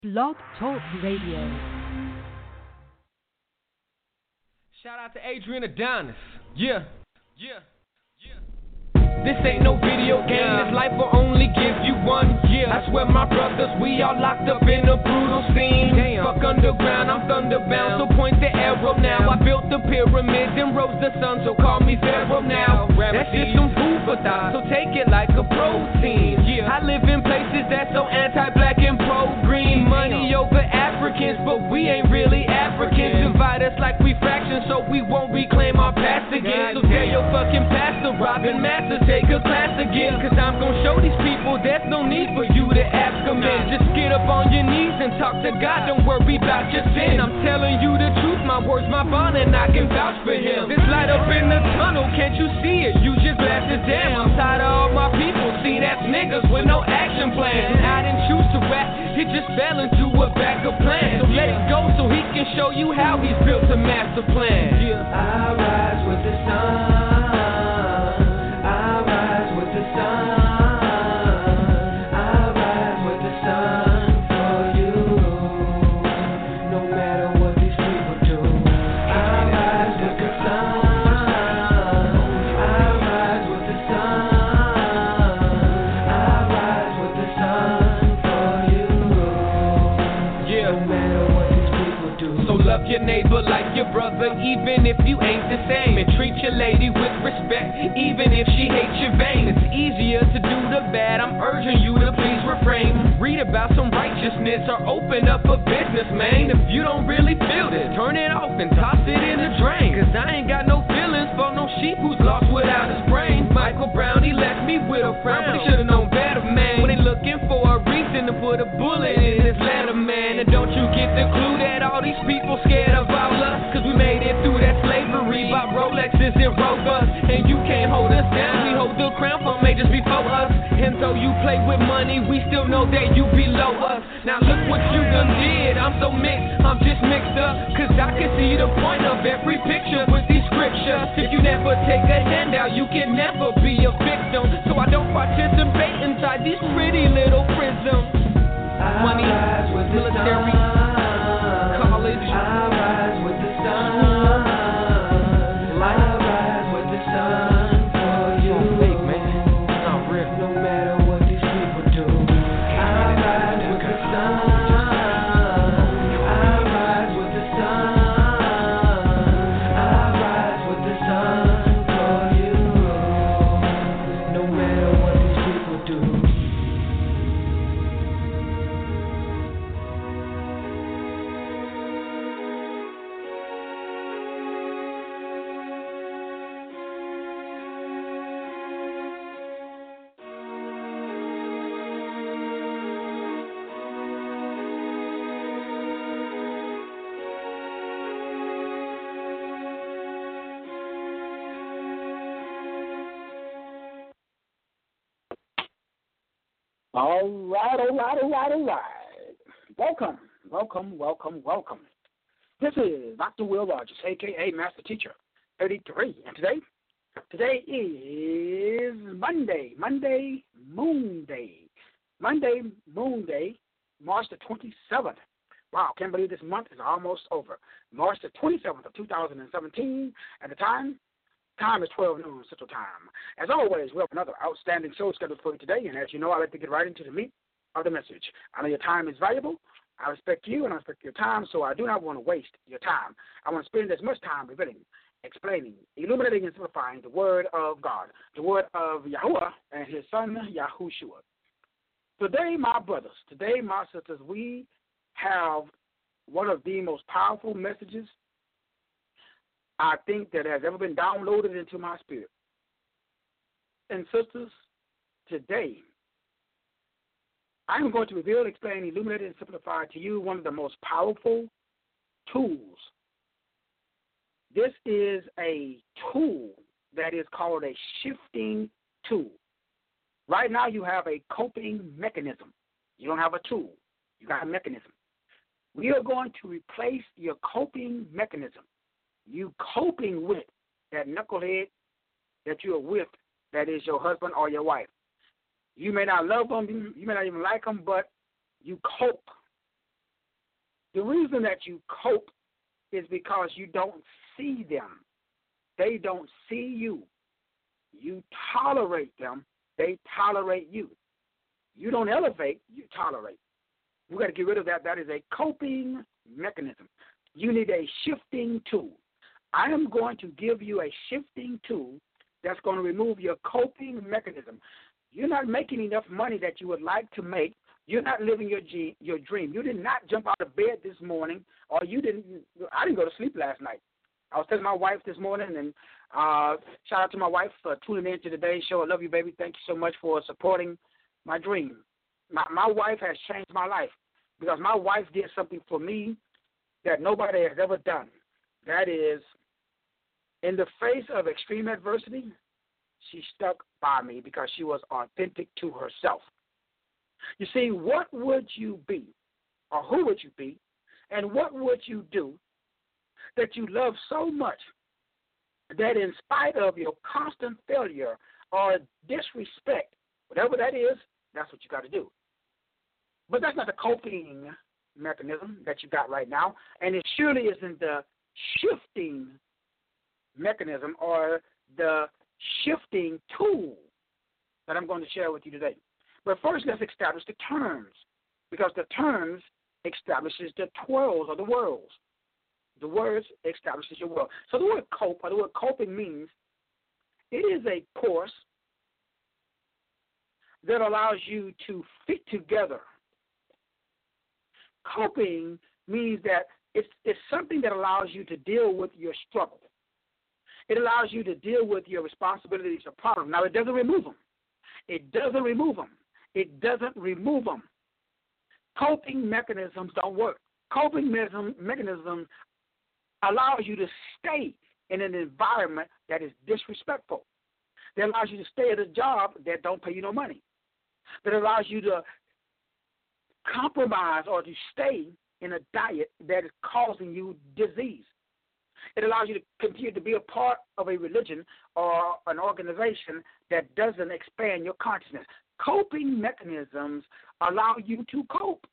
Blog Talk Radio. Shout out to Adrian Adonis. Yeah. This ain't no video game, this life will only give you one year. I swear my brothers, we all locked up in a brutal scene. Damn. Fuck underground, I'm thunderbound, so point the arrow now. I built the pyramids and rose the sun, so call me Pharaoh now. That's just some food for thought, so take it like a protein. Yeah. I live in places that's so anti-black and pro-green. Money over Africans, but we ain't really Africans. Divide us like we fractions, so we won't reclaim our past again. So tell your fucking pastor, Robin Masters, take a class again, cause I'm gon' show these people there's no need for you to ask them in. Just get up on your knees and talk to God, don't worry about your sin. I'm telling you the truth, my words, my bond, and I can vouch for him. This light up in the tunnel, can't you see it? Use your glasses, damn, I'm tired of all my people. See, that's niggas with no action plan. And I didn't choose to rap, it just fell into a backup plan. So let it go so he can show you how he's built a master plan. Yeah. I rise with the sun. Your neighbor like your brother, even if you ain't the same. And treat your lady with respect, even if she hates your vein. It's easier to do the bad, I'm urging you to please refrain. Read about some righteousness or open up a business, man. If you don't really feel this, turn it off and toss it in the drain. Cause I ain't got no feelings for no sheep who's lost without his brain. Michael Brown, he left me with a frown, but he should've known better, man. When they looking for a reason to put a bullet in his letter, man. And don't you get the clue that all these people scared of all us? Cause we made it through that slavery, bought Rolexes and Rovers, and you can't hold us down. We hold the crown for majors before us, and though you play with money, we still know that you below us. Now look what you done did, I'm so mixed, I'm just mixed up. Cause I can see the point of every picture with these scriptures. If you never take a handout, you can never be a victim. So I don't participate inside these pretty little prisms. Money, military, college, I rise with the sun. I rise with the sun for you. Fake, man. It's not real. No matter what these people do, I rise with the sun. I rise with the sun. I rise with the sun for you. No matter what these people do. All right. Welcome. This is Dr. Will Rogers, a.k.a. Master Teacher 33. And today is Monday, Moon Day, March the 27th. Wow, can't believe this month is almost over. March the 27th of 2017, and the time is 12 noon Central Time. As always, we have another outstanding show scheduled for you today, and as you know, I like to get right into the meat of the message. I know your time is valuable. I respect you, and I respect your time, so I do not want to waste your time. I want to spend as much time revealing, explaining, illuminating, and simplifying the Word of God, the Word of Yahuwah and His Son, Yahushua. Today, my brothers, my sisters, we have one of the most powerful messages I think that has ever been downloaded into my spirit. And sisters, today, I'm going to reveal, explain, illuminate, and simplify to you one of the most powerful tools. This is a tool that is called a shifting tool. Right now, you have a coping mechanism. You don't have a tool. You got a mechanism. We are going to replace your coping mechanism. You coping with that knucklehead that you are with, that is your husband or your wife. You may not love them, you may not even like them, but you cope. The reason that you cope is because you don't see them. They don't see you. You tolerate them. They tolerate you. You don't elevate, you tolerate. We've got to get rid of that. That is a coping mechanism. You need a shifting tool. I am going to give you a shifting tool that's going to remove your coping mechanism. You're not making enough money that you would like to make. You're not living your dream. You did not jump out of bed this morning, or I didn't go to sleep last night. I was telling my wife this morning, and shout out to my wife for tuning in to today's show. I love you, baby. Thank you so much for supporting my dream. My wife has changed my life because my wife did something for me that nobody has ever done. That is, in the face of extreme adversity, she stuck by me because she was authentic to herself. You see, what would you be, or who would you be, and what would you do that you love so much that in spite of your constant failure or disrespect, whatever that is, that's what you got to do. But that's not the coping mechanism that you got right now, and it surely isn't the shifting mechanism or the shifting tool that I'm going to share with you today. But first, let's establish the terms, because the terms establishes the twirls or the whirls. The words establishes your world. So the word cope, or the word coping, means it is a course that allows you to fit together. Coping means that it's something that allows you to deal with your struggle. It allows you to deal with your responsibilities or problems. Now, it doesn't remove them. It doesn't remove them. It doesn't remove them. Coping mechanisms don't work. Coping mechanisms allows you to stay in an environment that is disrespectful. That allows you to stay at a job that don't pay you no money. That allows you to compromise or to stay in a diet that is causing you disease. It allows you to continue to be a part of a religion or an organization that doesn't expand your consciousness. Coping mechanisms allow you to cope.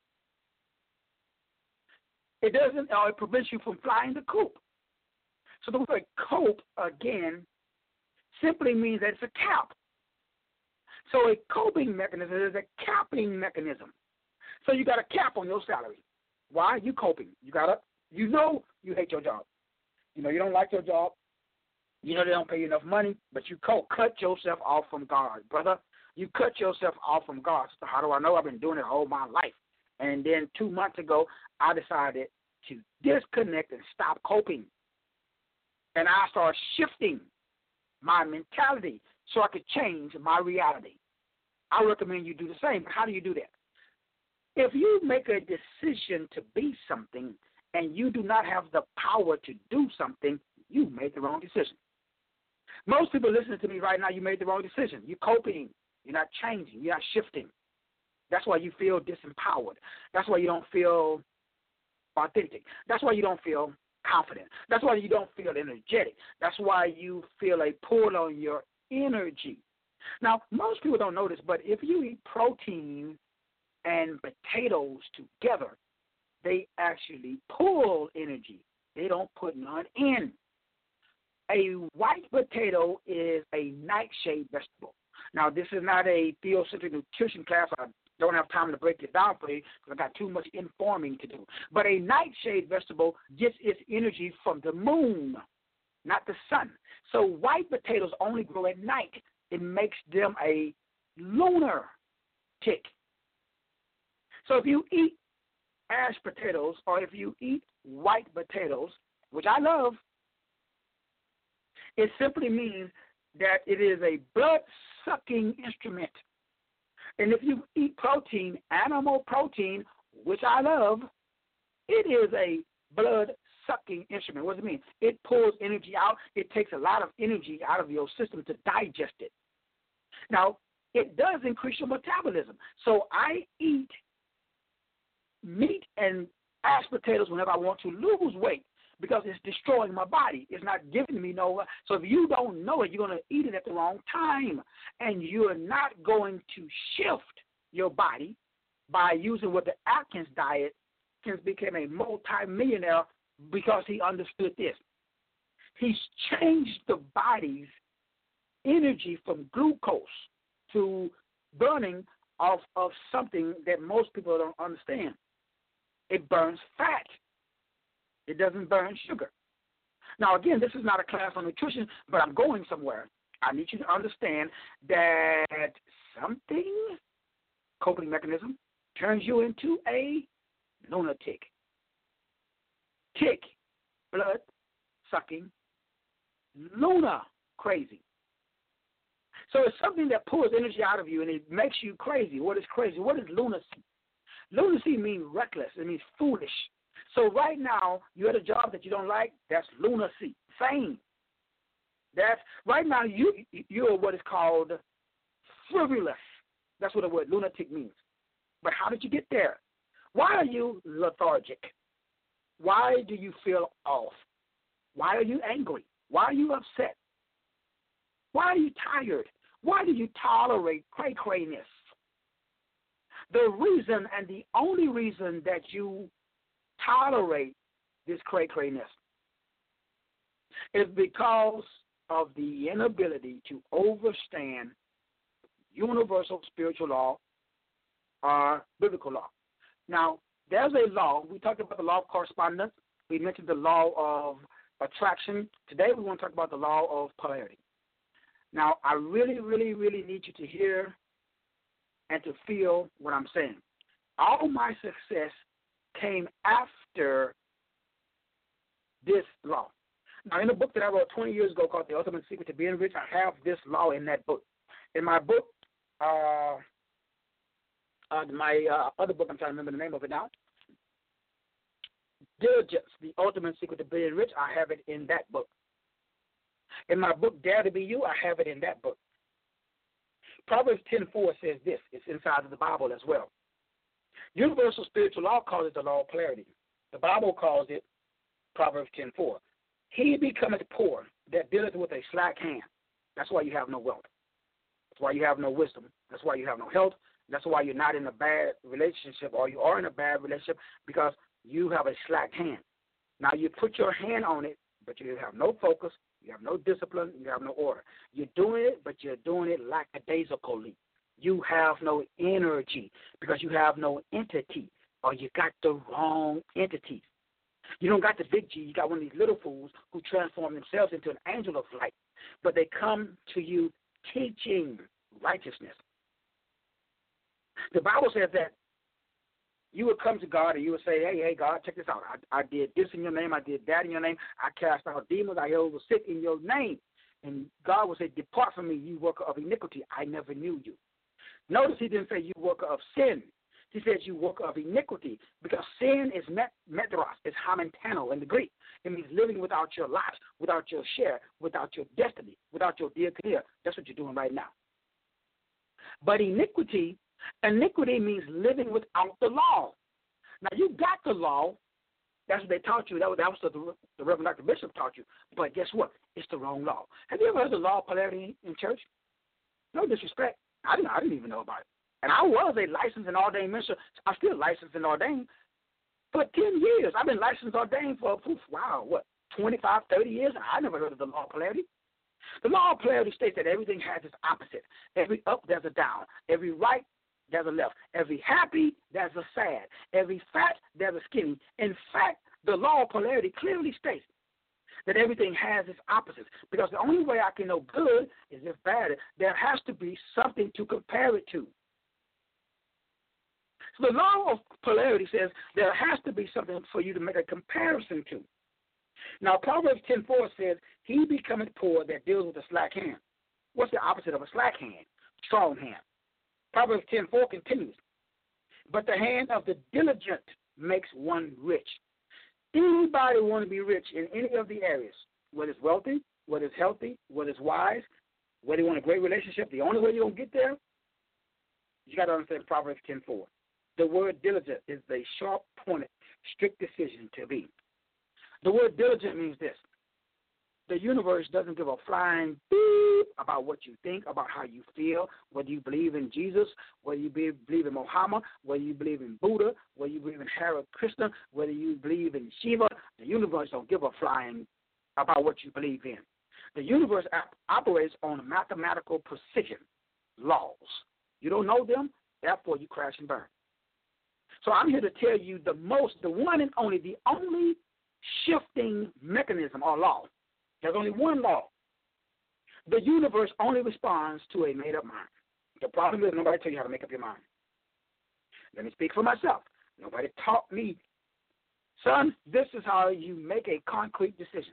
It doesn't, or it prevents you from flying the coop. So the word cope, again, simply means that it's a cap. So a coping mechanism is a capping mechanism. So you got a cap on your salary. Why? You coping. You know you hate your job. You know you don't like your job. You know they don't pay you enough money, but you cut yourself off from God, brother. You cut yourself off from God. So how do I know? I've been doing it all my life. And then 2 months ago, I decided to disconnect and stop coping. And I started shifting my mentality so I could change my reality. I recommend you do the same. How do you do that? If you make a decision to be something and you do not have the power to do something, you made the wrong decision. Most people listening to me right now, you made the wrong decision. You're coping. You're not changing. You're not shifting. That's why you feel disempowered. That's why you don't feel authentic. That's why you don't feel confident. That's why you don't feel energetic. That's why you feel a pull on your energy. Now, most people don't know this, but if you eat protein and potatoes together, they actually pull energy. They don't put none in. A white potato is a nightshade vegetable. Now, this is not a theocentric nutrition class. I don't have time to break it down for you because I got too much informing to do. But a nightshade vegetable gets its energy from the moon, not the sun. So white potatoes only grow at night. It makes them a lunar tick. So if you eat mashed potatoes or if you eat white potatoes, which I love, it simply means that it is a blood-sucking instrument. And if you eat protein, animal protein, which I love, it is a blood-sucking instrument. What does it mean? It pulls energy out. It takes a lot of energy out of your system to digest it. Now, it does increase your metabolism. So I eat meat and mashed potatoes whenever I want to lose weight because it's destroying my body. It's not giving me no. So if you don't know it, you're going to eat it at the wrong time. And you're not going to shift your body by using what the Atkins diet Atkins became a multi-millionaire because he understood this. He's changed the body's energy from glucose to burning of something that most people don't understand. It burns fat. It doesn't burn sugar. Now, again, this is not a class on nutrition, but I'm going somewhere. I need you to understand that something, coping mechanism, turns you into a lunatic. Tick, blood, sucking, Luna, crazy. So it's something that pulls energy out of you and it makes you crazy. What is crazy? What is lunacy? Lunacy means reckless. It means foolish. So right now, you're at a job that you don't like, that's lunacy. Same. That's right now you're what is called frivolous. That's what the word lunatic means. But how did you get there? Why are you lethargic? Why do you feel off? Why are you angry? Why are you upset? Why are you tired? Why do you tolerate cray-crayness? The reason and the only reason that you tolerate this cray-crayness is because of the inability to understand universal spiritual law or biblical law. Now, there's a law. We talked about the law of correspondence. We mentioned the law of attraction. Today we want to talk about the law of polarity. Now, I really, really, really need you to hear and to feel what I'm saying. All my success came after this law. Now, in a book that I wrote 20 years ago called The Ultimate Secret to Being Rich, I have this law in that book. In my book, my other book, I'm trying to remember the name of it now, Diligence, The Ultimate Secret to Being Rich, I have it in that book. In my book, Dare to Be You, I have it in that book. Proverbs 10:4 says this. It's inside of the Bible as well. Universal spiritual law calls it the law of polarity. The Bible calls it Proverbs 10:4. He becometh poor that dealeth with a slack hand. That's why you have no wealth. That's why you have no wisdom. That's why you have no health. That's why you're not in a bad relationship, or you are in a bad relationship because you have a slack hand. Now, you put your hand on it, but you have no focus, you have no discipline, you have no order. You're doing it, but you're doing it lackadaisically. You have no energy because you have no entity, or you got the wrong entities. You don't got the big G. You got one of these little fools who transform themselves into an angel of light, but they come to you teaching righteousness. The Bible says that you would come to God and you would say, hey, God, check this out. I did this in your name. I did that in your name. I cast out demons. I healed the sick in your name. And God would say, depart from me, you worker of iniquity. I never knew you. Notice he didn't say you worker of sin. He says you worker of iniquity, because sin is metros, it's hamentano in the Greek. It means living without your life, without your share, without your destiny, without your diakonia. That's what you're doing right now. But iniquity means living without the law. Now, you got the law. That's what they taught you. That was the Reverend Dr. Bishop taught you. But guess what? It's the wrong law. Have you ever heard the law of polarity in church? No disrespect. I didn't even know about it. And I was a licensed and ordained minister. I'm still licensed and ordained for 10 years. I've been licensed and ordained for, 25, 30 years. I never heard of the law of polarity. The law of polarity states that everything has its opposite. Every up, there's a down. Every right, there's a left. Every happy, there's a sad. Every fat, there's a skinny. In fact, the law of polarity clearly states that everything has its opposites, because the only way I can know good is if bad. There has to be something to compare it to. So the law of polarity says there has to be something for you to make a comparison to. Now, Proverbs 10:4 says, he becometh poor that deals with a slack hand. What's the opposite of a slack hand? Strong hand. Proverbs 10:4 continues, but the hand of the diligent makes one rich. Anybody want to be rich in any of the areas, whether it's wealthy, whether it's healthy, whether it's wise, whether you want a great relationship, the only way you're going to get there, you got to understand Proverbs 10:4. The word diligent is a sharp-pointed, strict decision to be. The word diligent means this. The universe doesn't give a flying beep about what you think, about how you feel, whether you believe in Jesus, whether you believe in Muhammad, whether you believe in Buddha, whether you believe in Hare Krishna, whether you believe in Shiva. The universe don't give a flying about what you believe in. The universe operates on mathematical precision laws. You don't know them, therefore you crash and burn. So I'm here to tell you the only shifting mechanism or law. There's only one law. The universe only responds to a made-up mind. The problem is nobody tell you how to make up your mind. Let me speak for myself. Nobody taught me, son, this is how you make a concrete decision.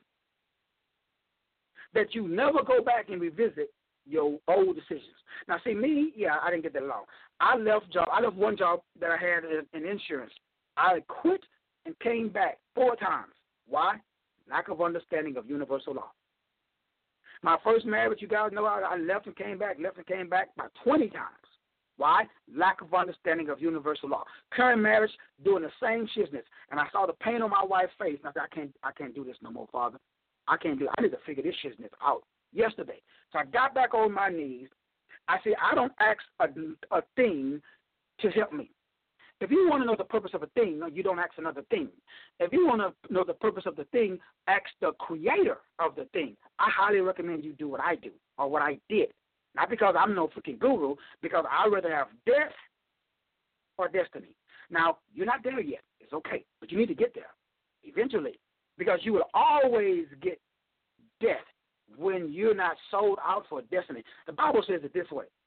That you never go back and revisit your old decisions. Now, see, me, I didn't get that long. I left one job that I had in insurance. I quit and came back 4 times. Why? Lack of understanding of universal law. My first marriage, you guys know, I left and came back about 20 times. Why? Lack of understanding of universal law. Current marriage, doing the same shizness. And I saw the pain on my wife's face. And I said, I can't do this no more, Father. I can't do it. I need to figure this shizness out yesterday. So I got back on my knees. I said, I don't ask a thing to help me. If you want to know the purpose of a thing, you don't ask another thing. If you want to know the purpose of the thing, ask the creator of the thing. I highly recommend you do what I do or what I did. Not because I'm no freaking guru, because I'd rather have death or destiny. Now, you're not there yet. It's okay, but you need to get there eventually, because you will always get death when you're not sold out for destiny. The Bible says it this way.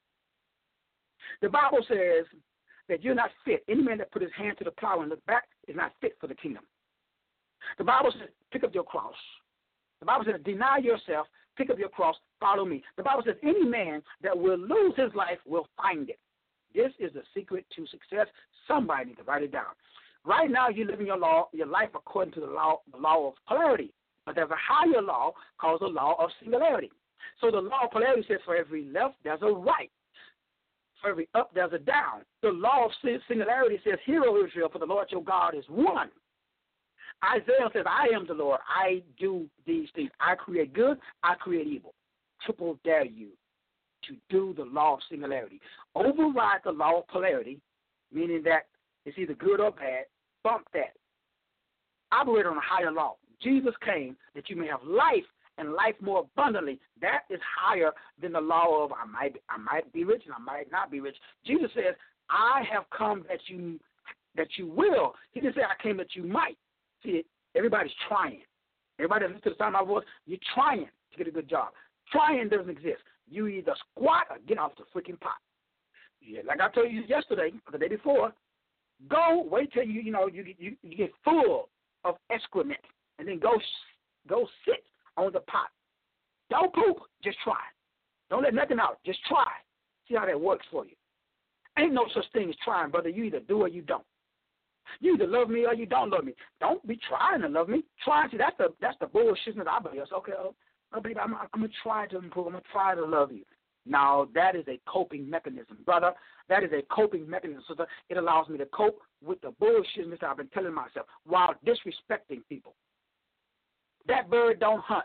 The Bible says that you're not fit. Any man that put his hand to the plow and look back is not fit for the kingdom. The Bible says, pick up your cross. The Bible says, deny yourself, pick up your cross, follow me. The Bible says, any man that will lose his life will find it. This is the secret to success. Somebody needs to write it down. Right now, you're living your life according to the law of polarity. But there's a higher law called the law of singularity. So the law of polarity says for every left, there's a right. For every up, there's a down. The law of singularity says, hear, O Israel, for the Lord your God is one. Isaiah says, I am the Lord. I do these things. I create good. I create evil. Triple dare you to do the law of singularity. Override the law of polarity, meaning that it's either good or bad. Bump that. Operate on a higher law. Jesus came that you may have life and life more abundantly. That is higher than the law of I might be rich and I might not be rich. Jesus says, I have come that you will. He didn't say I came that you might. See, everybody's trying. Everybody that listens to the sound of my voice, you're trying to get a good job. Trying doesn't exist. You either squat or get off the freaking pot. Yeah, like I told you yesterday or the day before, go wait till you get full of excrement and then go sit on the pot. Don't poop, just try. Don't let nothing out, just try. See how that works for you. Ain't no such thing as trying, brother. You either do or you don't. You either love me or you don't love me. Don't be trying to love me. Trying to, that's the bullshit that I believe. Okay, baby, I'm going to try to improve. I'm going to try to love you. Now, that is a coping mechanism, brother. That is a coping mechanism. So it allows me to cope with the bullshit that I've been telling myself while disrespecting people. That bird don't hunt.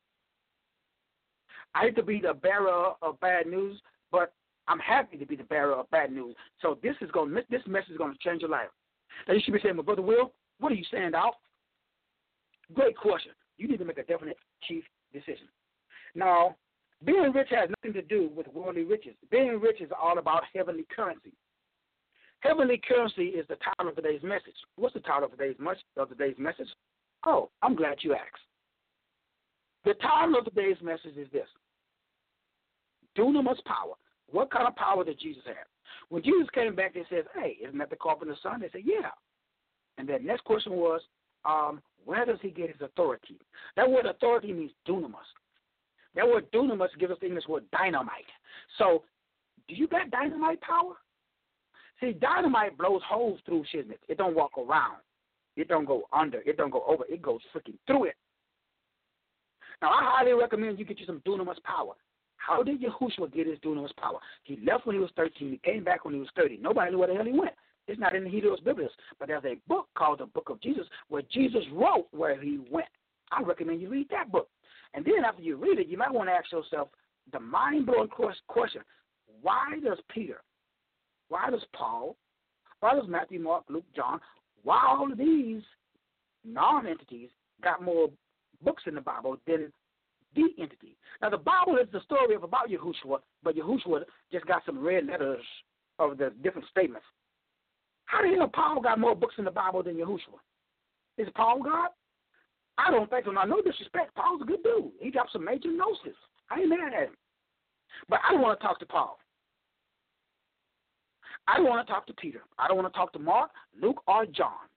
I hate to be the bearer of bad news, but I'm happy to be the bearer of bad news. So this message is going to change your life. Now you should be saying, well, Brother Will, what are you saying out? Great question. You need to make a definite chief decision. Now, being rich has nothing to do with worldly riches. Being rich is all about heavenly currency. Heavenly currency is the title of today's message. What's the title of today's message? Oh, I'm glad you asked. The title of today's message is this: Dunamis power. What kind of power did Jesus have? When Jesus came back, they said, hey, isn't that the carpenter's son? They said, yeah. And the next question was, where does he get his authority? That word authority means dunamis. That word dunamis gives us the English word dynamite. So, do you got dynamite power? See, dynamite blows holes through shiznit. It don't walk around. It don't go under. It don't go over. It goes freaking through it. Now, I highly recommend you get you some dunamis power. How did Yahushua get his dunamis power? He left when he was 13. He came back when he was 30. Nobody knew where the hell he went. It's not in the Hebrews Biblios, but there's a book called the Book of Jesus where Jesus wrote where he went. I recommend you read that book. And then after you read it, you might want to ask yourself the mind-blowing question, why does Peter, why does Paul, why does Matthew, Mark, Luke, John, why all of these non-entities got more books in the Bible than the entity? Now, the Bible is the story about Yahushua, but Yahushua just got some red letters of the different statements. How the hell Paul got more books in the Bible than Yahushua? Is Paul God? I don't think so. Now, no disrespect. Paul's a good dude. He dropped some major gnosis. I ain't mad at him. But I don't want to talk to Paul. I don't want to talk to Peter. I don't want to talk to Mark, Luke, or John.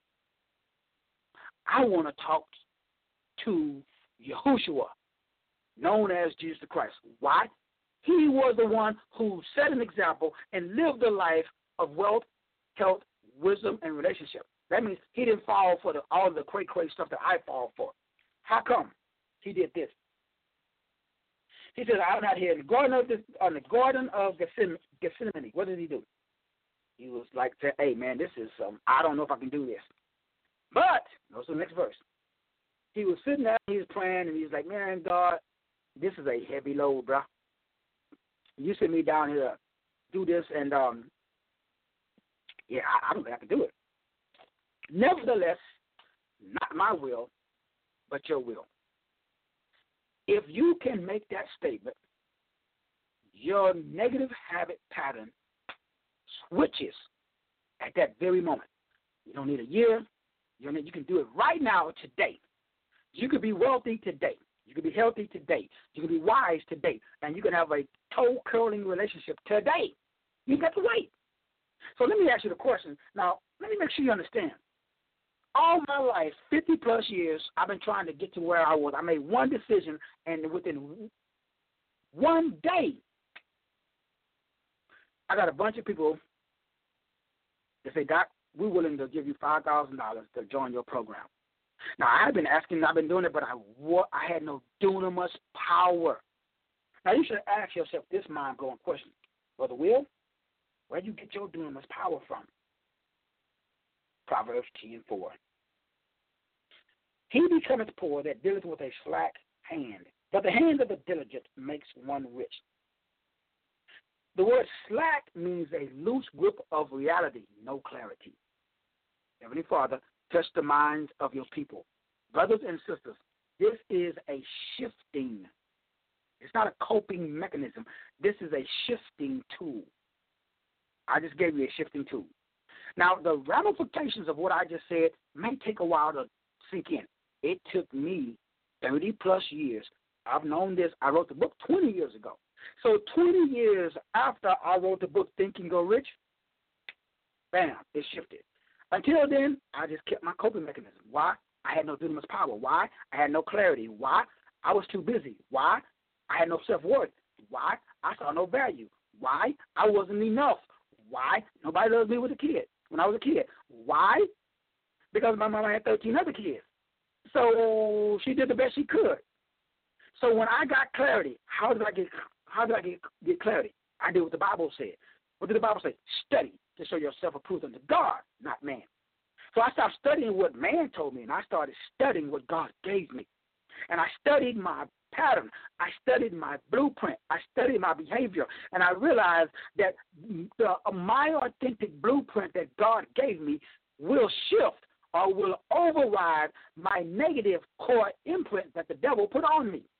I want to talk to Yahushua, known as Jesus Christ. Why? He was the one who set an example and lived a life of wealth, health, wisdom, and relationship. That means he didn't fall for all the cray stuff that I fall for. How come? He did this. He said, I'm not here in the Garden of Gethsemane. What did he do? He was like, hey, man, this is, I don't know if I can do this. But, notice the next verse. He was sitting there, he was praying, and he was like, man, God, this is a heavy load, bro. You sent me down here to do this, and, yeah, I don't think I can do it. Nevertheless, not my will, but your will. If you can make that statement, your negative habit pattern switches at that very moment. You don't need a year. You can do it right now, today. You could be wealthy today. You could be healthy today. You can be wise today. And you can have a toe-curling relationship today. You got to wait. So let me ask you the question. Now, let me make sure you understand. All my life, 50-plus years, I've been trying to get to where I was. I made one decision, and within one day, I got a bunch of people that say, Doc, we're willing to give you $5,000 to join your program. Now, I've been doing it, but I had no dunamis power. Now, you should ask yourself this mind-blowing question. Brother Will, where do you get your dunamis power from? Proverbs 10:4. He becometh poor that dealeth with a slack hand, but the hand of the diligent makes one rich. The word slack means a loose grip of reality, no clarity. Heavenly Father, touch the minds of your people. Brothers and sisters, this is a shifting. It's not a coping mechanism. This is a shifting tool. I just gave you a shifting tool. Now, the ramifications of what I just said may take a while to sink in. It took me 30-plus years. I've known this. I wrote the book 20 years ago. So 20 years after I wrote the book Think and Go Rich, bam, it shifted. Until then, I just kept my coping mechanism. Why? I had no dunamis power. Why? I had no clarity. Why? I was too busy. Why? I had no self-worth. Why? I saw no value. Why? I wasn't enough. Why? Nobody loved me when I was a kid. Why? Because my mama had 13 other kids. So she did the best she could. So when I got clarity, how did I get clarity? I did what the Bible said. What did the Bible say? Study to show yourself approved unto God, not man. So I stopped studying what man told me, and I started studying what God gave me. And I studied my pattern. I studied my blueprint. I studied my behavior. And I realized that my authentic blueprint that God gave me will shift or will override my negative core imprint that the devil put on me.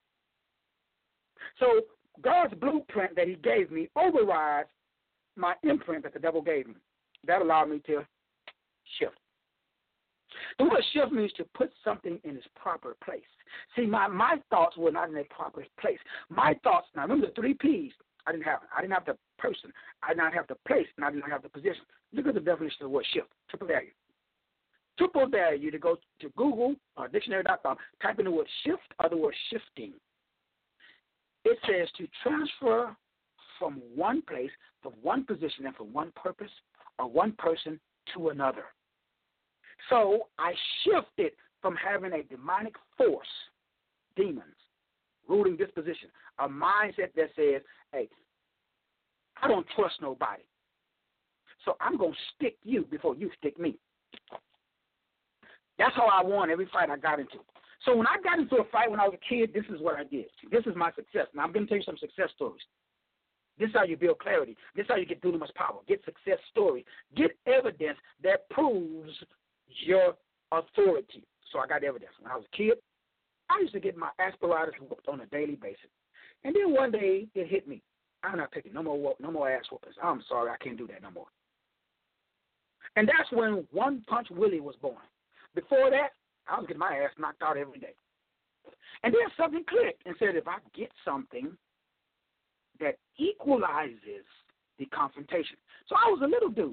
So God's blueprint that he gave me overrides my imprint that the devil gave me. That allowed me to shift. The word shift means to put something in its proper place. See, my thoughts were not in a proper place. My thoughts, now remember the 3 P's, I didn't have. I didn't have the person. I did not have the place, and I did not have the position. Look at the definition of the word shift, triple value. Triple value, to go to Google or dictionary.com, type in the word shift or the word shifting. It says to transfer from one place, from one position, and from one purpose or one person to another. So I shifted from having a demonic force, demons, ruling disposition, a mindset that says, hey, I don't trust nobody. So I'm going to stick you before you stick me. That's how I won every fight I got into. So when I got into a fight when I was a kid, this is what I did. This is my success. Now I'm going to tell you some success stories. This is how you build clarity. This is how you get dunamis power. Get success stories. Get evidence that proves your authority. So I got evidence. When I was a kid, I used to get my aspiratus whooped on a daily basis. And then one day it hit me. I'm not taking no more ass whoopings. I'm sorry, I can't do that no more. And that's when One Punch Willie was born. Before that, I was getting my ass knocked out every day. And then something clicked and said, if I get something that equalizes the confrontation. So I was a little dude,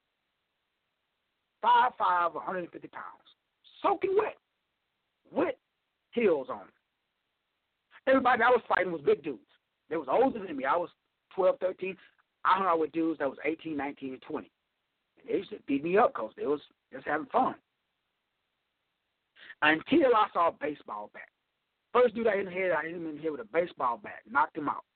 5'5", 150 pounds, soaking wet, with heels on. Everybody I was fighting was big dudes. They was older than me. I was 12, 13. I hung out with dudes that was 18, 19, and 20. And they used to beat me up because they was just having fun. Until I saw a baseball bat. First dude I hit him in the head with a baseball bat, knocked him out.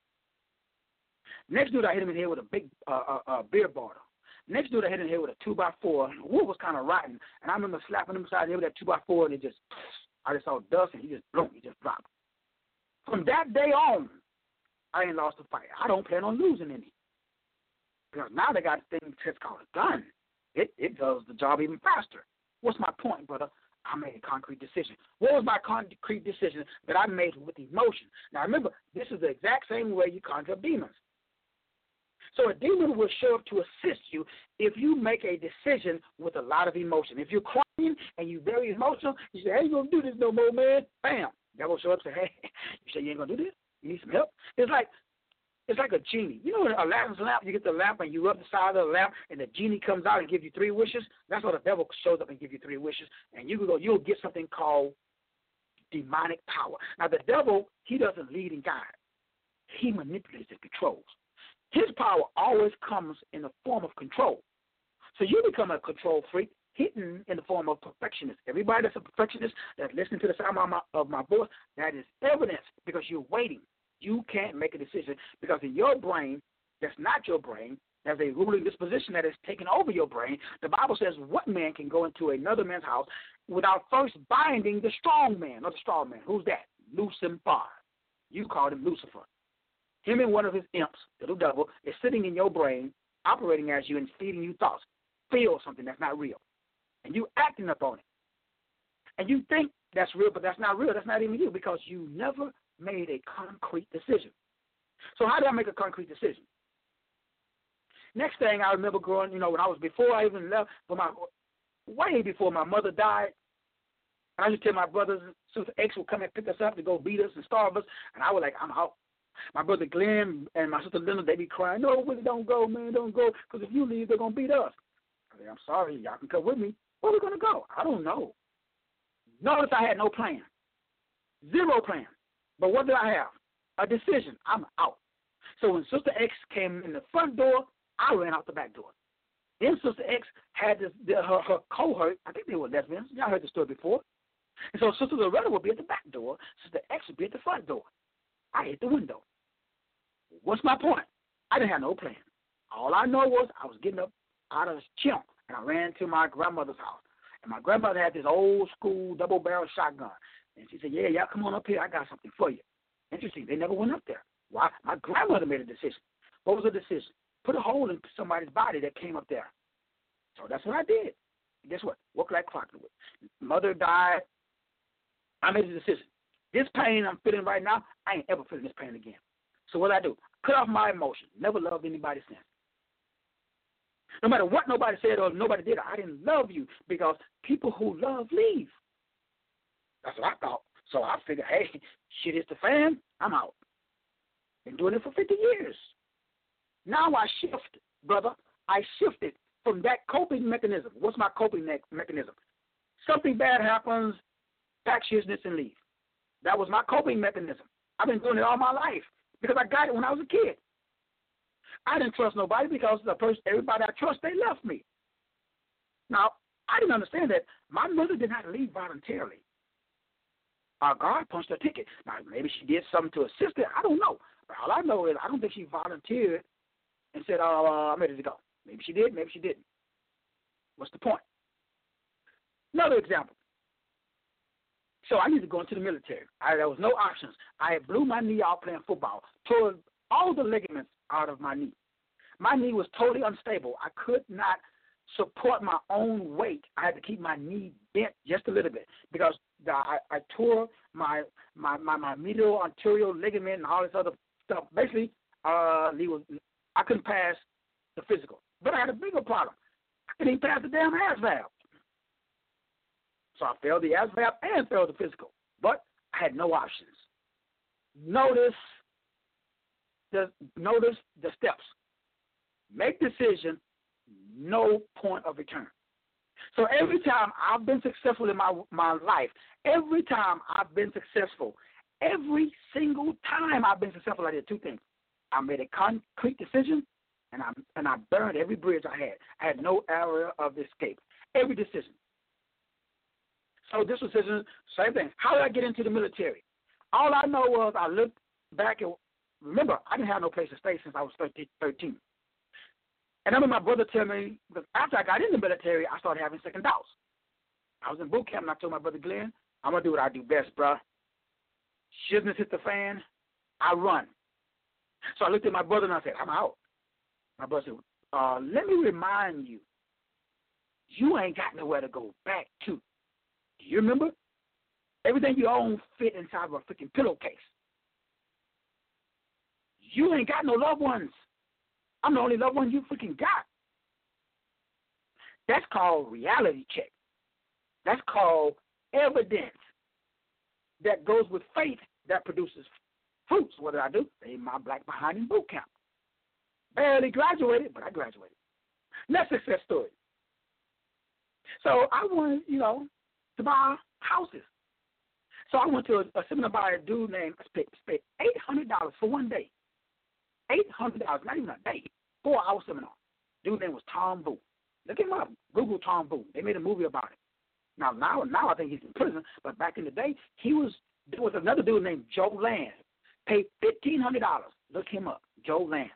Next dude I hit him in the head with a big beer bottle. Next dude I hit him in the head with a 2x4. The wood was kind of rotten, and I remember slapping him beside the head with that 2x4, and I just saw dust, and he just dropped. From that day on, I ain't lost a fight. I don't plan on losing any. Because now they got a thing that's called a gun. It does the job even faster. What's my point, brother? I made a concrete decision. What was my concrete decision that I made with emotion? Now, remember, this is the exact same way you conjure up demons. So a demon will show up to assist you if you make a decision with a lot of emotion. If you're crying and you're very emotional, you say, hey, you going to do this no more, man. Bam. Devil will show up and say, hey, you say you ain't going to do this? You need some help? It's like a genie. You know, Aladdin's lamp, you get the lamp and you rub the side of the lamp and the genie comes out and gives you 3 wishes. That's what the devil shows up and gives you 3 wishes. And you'll get something called demonic power. Now, the devil, he doesn't lead and guide. He manipulates and controls. His power always comes in the form of control. So you become a control freak hidden in the form of perfectionist. Everybody that's a perfectionist that's listening to the sound of my voice, that is evidence because you're waiting. You can't make a decision because in your brain, that's not your brain. There's a ruling disposition that is taking over your brain. The Bible says, what man can go into another man's house without first binding the strong man or the strong man? Who's that? Lucifer. You called him Lucifer. Him and one of his imps, little devil, is sitting in your brain, operating as you and feeding you thoughts. Feel something that's not real. And you acting upon it. And you think that's real, but that's not real. That's not even you because you never made a concrete decision. So how did I make a concrete decision? Next thing I remember growing, when I was before I even left, way before my mother died, and I used to tell my brothers and Sister X would come and pick us up to go beat us and starve us, and I was like, I'm out. My brother Glenn and my sister Linda, they be crying, no, Willie, don't go, man, don't go, because if you leave, they're going to beat us. I said, I'm sorry, y'all can come with me. Where are we going to go? I don't know. Notice I had no plan. Zero plan. But what did I have? A decision. I'm out. So when Sister X came in the front door, I ran out the back door. Then Sister X had her cohort. I think they were lesbians. Y'all heard the story before. And so Sister Loretta would be at the back door. Sister X would be at the front door. I hit the window. What's my point? I didn't have no plan. All I know was I was getting up out of the chimp, and I ran to my grandmother's house. And my grandmother had this old school double-barrel shotgun. And she said, yeah, y'all come on up here. I got something for you. Interesting. They never went up there. Why? My grandmother made a decision. What was the decision? Put a hole in somebody's body that came up there. So that's what I did. And guess what? Worked like clockwork. Mother died. I made a decision. This pain I'm feeling right now, I ain't ever feeling this pain again. So what I do? Cut off my emotion. Never loved anybody since. No matter what nobody said or nobody did, I didn't love you because people who love leave. That's what I thought. So I figured, hey, shit hits the fan, I'm out. Been doing it for 50 years. Now I shift, brother. I shifted from that coping mechanism. What's my coping mechanism? Something bad happens, pack business and leave. That was my coping mechanism. I've been doing it all my life because I got it when I was a kid. I didn't trust nobody because everybody I trust, they left me. Now, I didn't understand that. My mother did not leave voluntarily. God punched her ticket. Now, maybe she did something to assist her. I don't know. But all I know is I don't think she volunteered and said, I'm ready to go. Maybe she did, maybe she didn't. What's the point? Another example. So I need to go into the military. There was no options. I had blew my knee out playing football, tore all the ligaments out of my knee. My knee was totally unstable. I could not support my own weight. I had to keep my knee bent just a little bit because I tore my medial anterior ligament and all this other stuff. Basically, I couldn't pass the physical. But I had a bigger problem. I couldn't even pass the damn ASVAB. So I failed the ASVAB and failed the physical. But I had no options. Notice the steps. Make decision, no point of return. So every time I've been successful in my life, every time I've been successful, every single time I've been successful, I did two things. I made a concrete decision, and I burned every bridge I had. I had no area of escape. Every decision. So this decision, same thing. How did I get into the military? All I know was I looked back and remember, I didn't have no place to stay since I was 13. And I remember my brother tell me, because after I got in the military, I started having second doubts. I was in boot camp, and I told my brother Glenn, I'm going to do what I do best, bro. Shouldn't hit the fan, I run. So I looked at my brother, and I said, I'm out. My brother said, let me remind you, you ain't got nowhere to go back to. Do you remember? Everything you own fit inside of a freaking pillowcase. You ain't got no loved ones. I'm the only loved one you freaking got. That's called reality check. That's called evidence that goes with faith that produces fruits. What did I do? Stayed my black behind in boot camp. Barely graduated, but I graduated. Next success story. So I wanted, to buy houses. So I went to a seminar by a dude named, spent $800 for one day. $800, not even a day, 4-hour seminar. Dude name was Tom Boo. Look him up. Google Tom Boo. They made a movie about it. Now I think he's in prison, but back in the day, there was another dude named Joe Land. Paid $1,500. Look him up, Joe Land.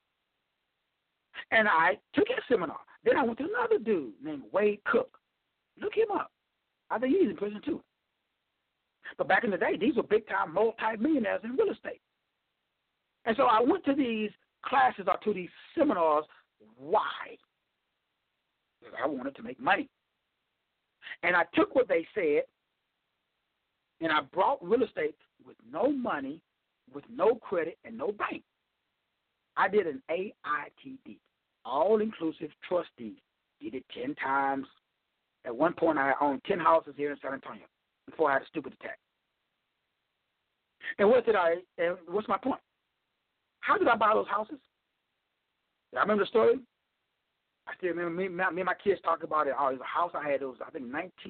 And I took his seminar. Then I went to another dude named Wade Cook. Look him up. I think he's in prison too. But back in the day, these were big-time multi-millionaires in real estate. And so I went to these classes or to these seminars. Why? Because I wanted to make money. And I took what they said, and I brought real estate with no money, with no credit, and no bank. I did an AITD, all-inclusive trust deed. Did it 10 times. At one point, I owned 10 houses here in San Antonio before I had a stupid attack. And what's my point? How did I buy those houses? I remember the story. I still remember me and my kids talking about it. Oh, it was a house I had. It was, I think,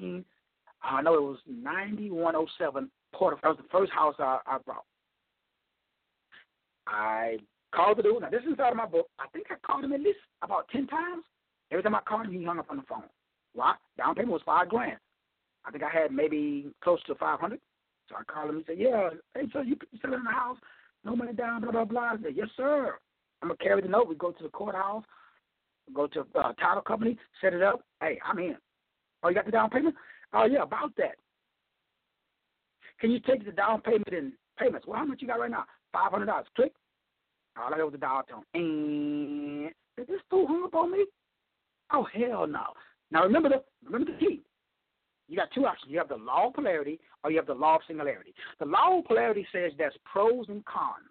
9107 Port. That was the first house I bought. I called the dude. Now, this is out of my book. I think I called him at least about 10 times. Every time I called him, he hung up on the phone. Why? Down payment was $5,000. I think I had maybe close to $500. So I called him and said, yeah, hey, so you selling the house? No money down, blah, blah, blah. I said, yes, sir. I'm going to carry the note. We go to the courthouse, go to a title company, set it up. Hey, I'm in. Oh, you got the down payment? Oh, yeah, about that. Can you take the down payment in payments? Well, how much you got right now? $500. Click. All I got was the dial tone. And did this fool hung up on me? Oh, hell no. Now, remember the key. You got two options. You have the law of polarity or you have the law of singularity. The law of polarity says there's pros and cons.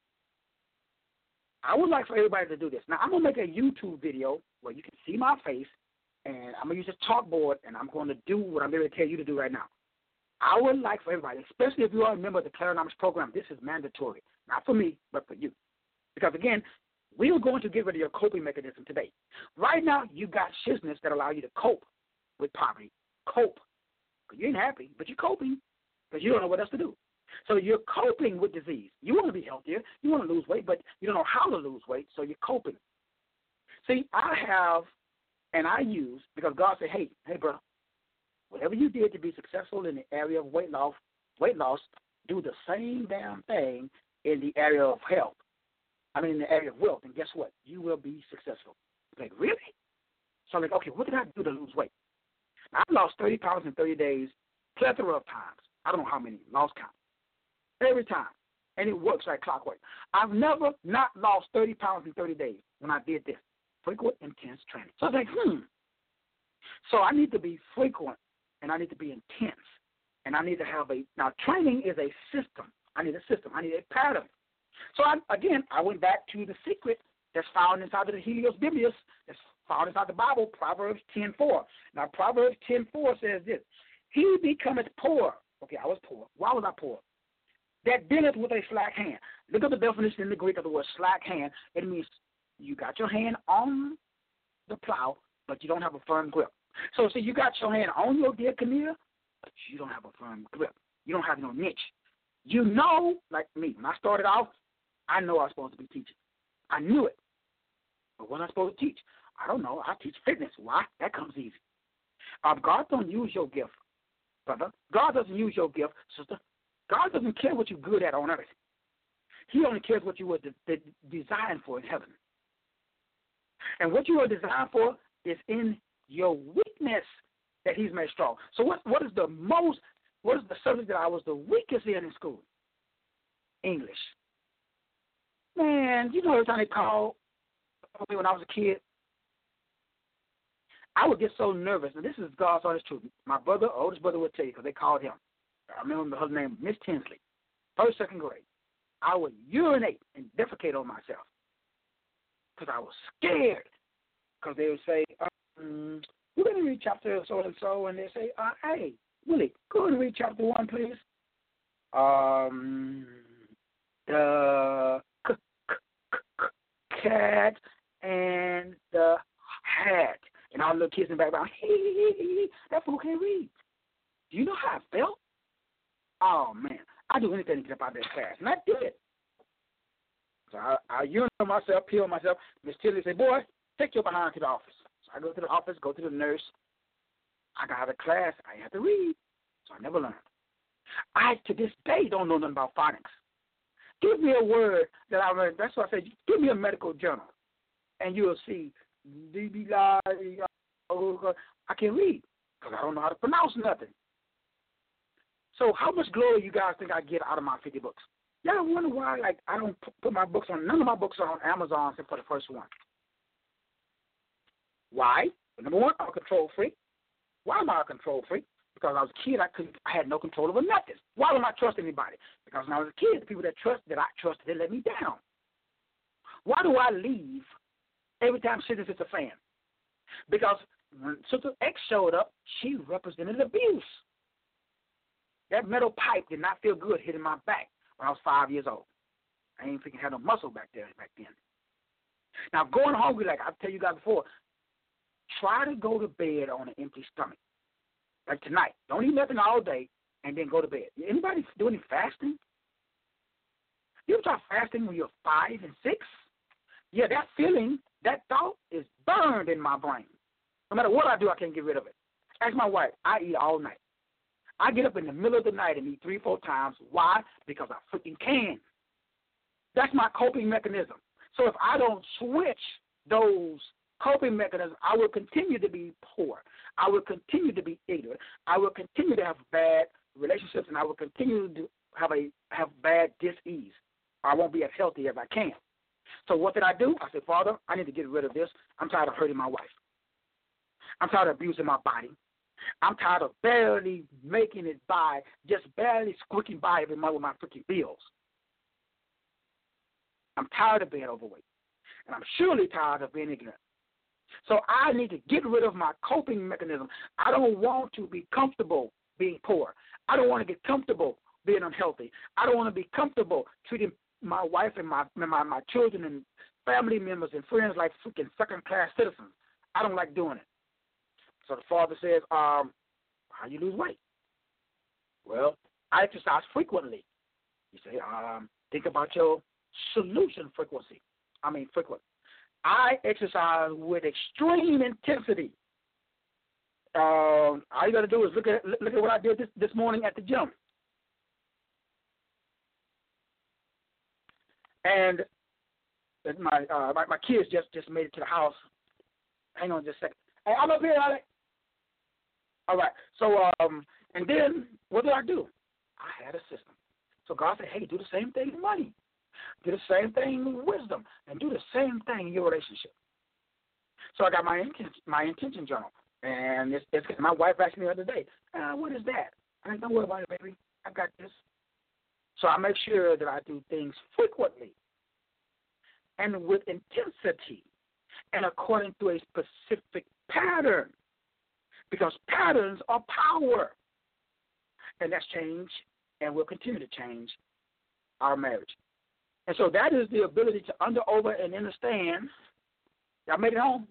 I would like for everybody to do this. Now, I'm going to make a YouTube video where you can see my face, and I'm going to use a chalkboard, and I'm going to do what I'm going to tell you to do right now. I would like for everybody, especially if you are a member of the Clarinomics program, this is mandatory. Not for me, but for you. Because, again, we are going to get rid of your coping mechanism today. Right now, you got shizness that allow you to cope with poverty. Cope. You ain't happy, but you're coping because you don't know what else to do. So you're coping with disease. You want to be healthier. You want to lose weight, but you don't know how to lose weight, so you're coping. See, I have and I use, because God said, hey, bro, whatever you did to be successful in the area of weight loss, do the same damn thing in the area of health. I mean, in the area of wealth, and guess what? You will be successful. Like, really? So I'm like, okay, what did I do to lose weight? I lost 30 pounds in 30 days, plethora of times. I don't know how many, lost count. Every time. And it works like clockwork. I've never not lost 30 pounds in 30 days when I did this. Frequent, intense training. So I was like, So I need to be frequent, and I need to be intense. And I need to have now training is a system. I need a system. I need a pattern. So I went back to the secret that's found inside of the Helios Biblius, that's found inside the Bible, Proverbs 10:4. Now, Proverbs 10:4 says this, he becometh poor. Okay, I was poor. Why was I poor? That dealeth with a slack hand. Look at the definition in the Greek of the word slack hand. It means you got your hand on the plow, but you don't have a firm grip. So, see, you got your hand on your diaconia, but you don't have a firm grip. You don't have no niche. You know, like me, when I started off, I know I was supposed to be teaching. I knew it. But what am I supposed to teach? I don't know. I teach fitness. Why? That comes easy. God don't use your gift, brother. God doesn't use your gift, sister. God doesn't care what you're good at on earth. He only cares what you were designed for in heaven. And what you were designed for is in your weakness that he's made strong. So what is the subject that I was the weakest in school? English. Man, you know every time they called me when I was a kid, I would get so nervous. And this is God's honest truth. My brother, oldest brother, would tell you because they called him. I remember her name, Miss Tinsley, first, second grade. I would urinate and defecate on myself because I was scared. Because they would say, we're going to read chapter so-and-so, and they say, hey, Willie, go and read chapter 1, please. The cat and the hat. And all the little kids in the background, that fool can't read. Do you know how I felt? Oh, man, I do anything to get up out of that class, and I did it. So I urinate myself, pee on myself. Miss Tilly said, boy, take your behind to the office. So I go to the office, go to the nurse. I got out of class. I had to read, so I never learned. I, to this day, don't know nothing about phonics. Give me a word that I learned. That's why I said, give me a medical journal, and you'll see. I can't read because I don't know how to pronounce nothing. So how much glory you guys think I get out of my 50 books? Y'all wonder why I don't put my books on, none of my books are on Amazon except for the first one. Why? Number one, I'm a control freak. Why am I a control freak? Because when I was a kid, I had no control over nothing. Why would I trust anybody? Because when I was a kid, the people that I trusted, they let me down. Why do I leave every time Sister hits a fan? Because when Sister X showed up, she represented abuse. That metal pipe did not feel good hitting my back when I was 5 years old. I ain't thinking I had no muscle back then. Now, going hungry, like I've told you guys before, try to go to bed on an empty stomach. Like tonight. Don't eat nothing all day and then go to bed. Anybody do any fasting? You ever try fasting when you're 5 and 6? Yeah, that feeling, that thought is burned in my brain. No matter what I do, I can't get rid of it. Ask my wife. I eat all night. I get up in the middle of the night and eat 3-4 times. Why? Because I freaking can. That's my coping mechanism. So if I don't switch those coping mechanisms, I will continue to be poor. I will continue to be ignorant. I will continue to have bad relationships, and I will continue to have bad dis-ease. I won't be as healthy as I can. So what did I do? I said, Father, I need to get rid of this. I'm tired of hurting my wife. I'm tired of abusing my body. I'm tired of barely making it by, just barely squeaking by every month with my freaking bills. I'm tired of being overweight. And I'm surely tired of being ignorant. So I need to get rid of my coping mechanism. I don't want to be comfortable being poor. I don't want to get comfortable being unhealthy. I don't want to be comfortable treating my wife and my children and family members and friends like freaking second-class citizens. I don't like doing it. So the Father says, how you lose weight? Well, I exercise frequently. You say, think about your solution frequency. Frequent. I exercise with extreme intensity. All you got to do is look at what I did this morning at the gym. And my kids just made it to the house. Hang on just a second. Hey, I'm up here, Alex. All right. So, and then what did I do? had a system. So God said, hey, do the same thing in money. Do the same thing in wisdom. And do the same thing in your relationship. So I got my intention journal. And it's my wife asked me the other day, what is that? I said, don't worry about it, baby. I got this. So I make sure that I do things frequently and with intensity and according to a specific pattern, because patterns are power. And that's changed and will continue to change our marriage. And so that is the ability to under, over, and understand. Y'all made it home?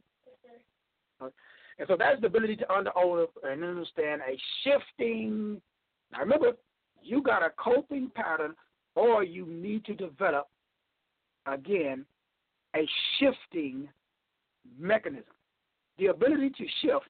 And so that's the ability to under, over, and understand a shifting. Now remember, you got a coping pattern, or you need to develop, again, a shifting mechanism. The ability to shift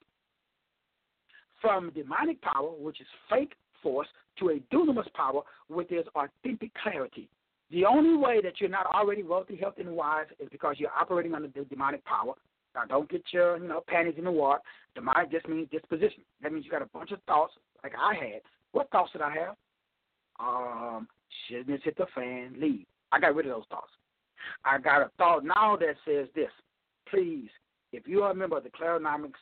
from demonic power, which is fake force, to a dunamis power, which is authentic clarity. The only way that you're not already wealthy, healthy, and wise is because you're operating under the demonic power. Now, don't get your panties in the water. Demonic just means disposition. That means you got a bunch of thoughts like I had. What thoughts did I have? Shouldn't hit the fan, leave. I got rid of those thoughts. I got a thought now that says this. Please, if you are a member of the Claronomics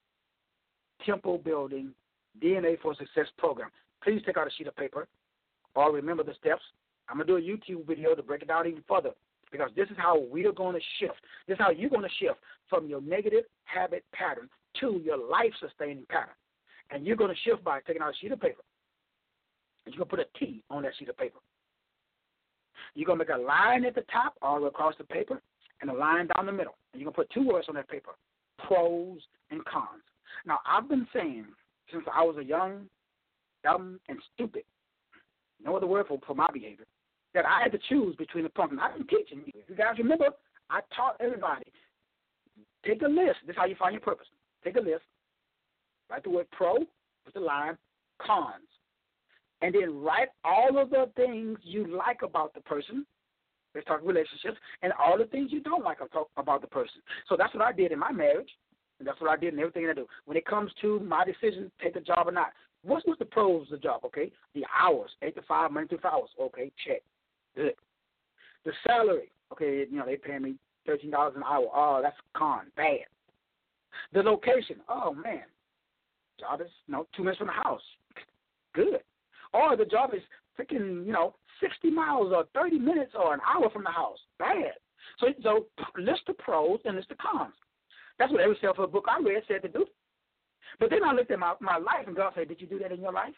Temple Building DNA for Success program, please take out a sheet of paper or remember the steps. I'm going to do a YouTube video to break it down even further, because this is how we are going to shift. This is how you're going to shift from your negative habit pattern to your life-sustaining pattern. And you're going to shift by taking out a sheet of paper. And you're going to put a T on that sheet of paper. You're going to make a line at the top all the way across the paper and a line down the middle. And you're going to put 2 words on that paper, pros and cons. Now, I've been saying since I was a young, dumb, and stupid, no other word for my behavior, that I had to choose between the pumpkin. I've been teaching you. If you guys remember, I taught everybody, take a list. This is how you find your purpose. Take a list, write the word pro, put the line, cons, and then write all of the things you like about the person. Let's talk relationships, and all the things you don't like about the person. So that's what I did in my marriage, and that's what I did in everything I do. When it comes to my decision, take a job or not, what's the pros of the job, okay? The hours, 8 to 5, Monday through 5 hours, okay, check. Good. The salary, okay, they pay me $13 an hour. Oh, that's con, bad. The location, oh, man, job is, 2 minutes from the house. Good. Or the job is freaking, 60 miles or 30 minutes or an hour from the house. Bad. So list the pros and list the cons. That's what every self-help book I read said to do. But then I looked at my life, and God said, did you do that in your life?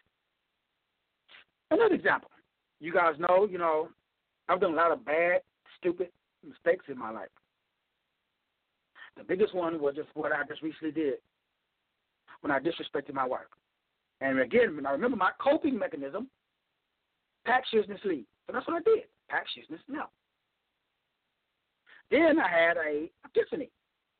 Another example. You guys know, I've done a lot of bad, stupid mistakes in my life. The biggest one was just what I just recently did when I disrespected my wife. And again, when I remember my coping mechanism, pack, shizness, leave. So that's what I did. Pack, shizness, no. Then I had a epiphany.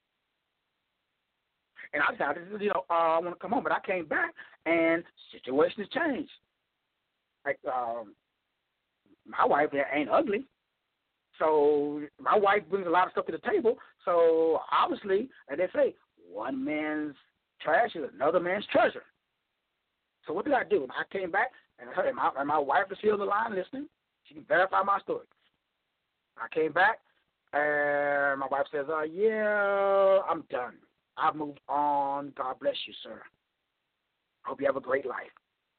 And I decided, I want to come home. But I came back, and situation has changed. Like, my wife ain't ugly. So my wife brings a lot of stuff to the table. So obviously, as they say, one man's trash is another man's treasure. So what did I do? I came back, and my wife is still on the line listening. She can verify my story. I came back, and my wife says, yeah, I'm done. I've moved on. God bless you, sir. Hope you have a great life.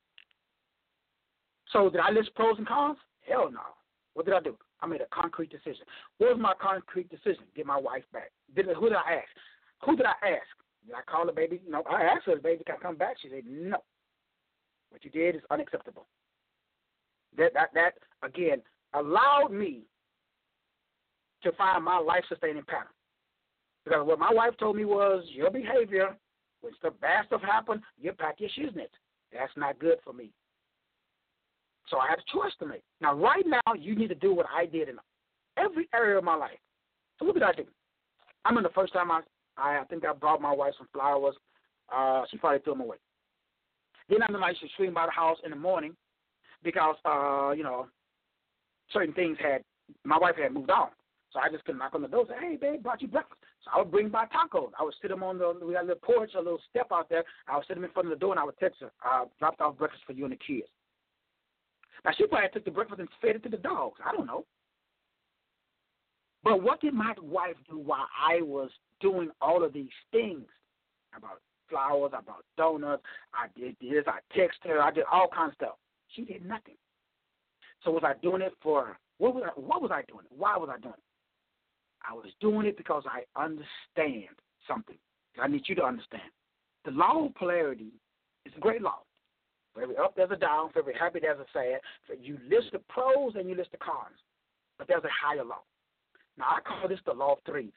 So did I list pros and cons? Hell no. What did I do? I made a concrete decision. What was my concrete decision? Get my wife back. Who did I ask? Did I call her, baby? No, I asked her, baby, can I come back? She said, no. What you did is unacceptable. That again, allowed me to find my life-sustaining pattern. Because what my wife told me was, your behavior, when bad stuff happens, you pack your shiznit. That's not good for me. So I had a choice to make. Now, right now, you need to do what I did in every area of my life. So what did I do? I remember the first time I think I brought my wife some flowers. She probably threw them away. Then I remember I used to swing by the house in the morning because, certain things my wife had moved on. So I just could knock on the door and say, hey, babe, brought you breakfast. So I would bring by tacos. I would sit them we got a little porch, a little step out there. I would sit them in front of the door, and I would text her, I dropped off breakfast for you and the kids. Now, she probably took the breakfast and fed it to the dogs. I don't know. But what did my wife do while I was doing all of these things about flowers, about donuts? I did this. I texted her. I did all kinds of stuff. She did nothing. So was I doing it for what was I doing it? Why was I doing it? I was doing it because I understand something. I need you to understand. The law of polarity is a great law. For every up, there's a down. For every happy, there's a sad. For you list the pros and you list the cons. But there's a higher law. Now, I call this the law of threes.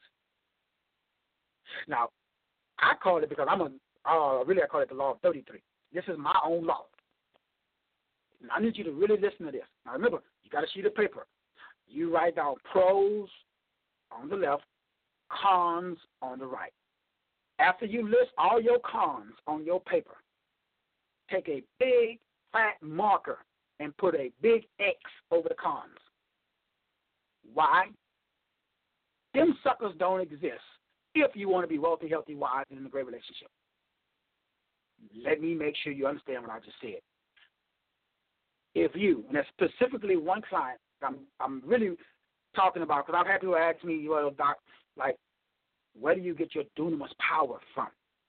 Now, I call it because I call it the law of 33. This is my own law. And I need you to really listen to this. Now, remember, you got a sheet of paper. You write down pros on the left, cons on the right. After you list all your cons on your paper, take a big, fat marker and put a big X over the cons. Why? Them suckers don't exist if you want to be wealthy, healthy, wise, and in a great relationship. Let me make sure you understand what I just said. If you, and that's specifically one client I'm really talking about, because I've had people ask me, well, doc, like, where do you get your dunamis power from?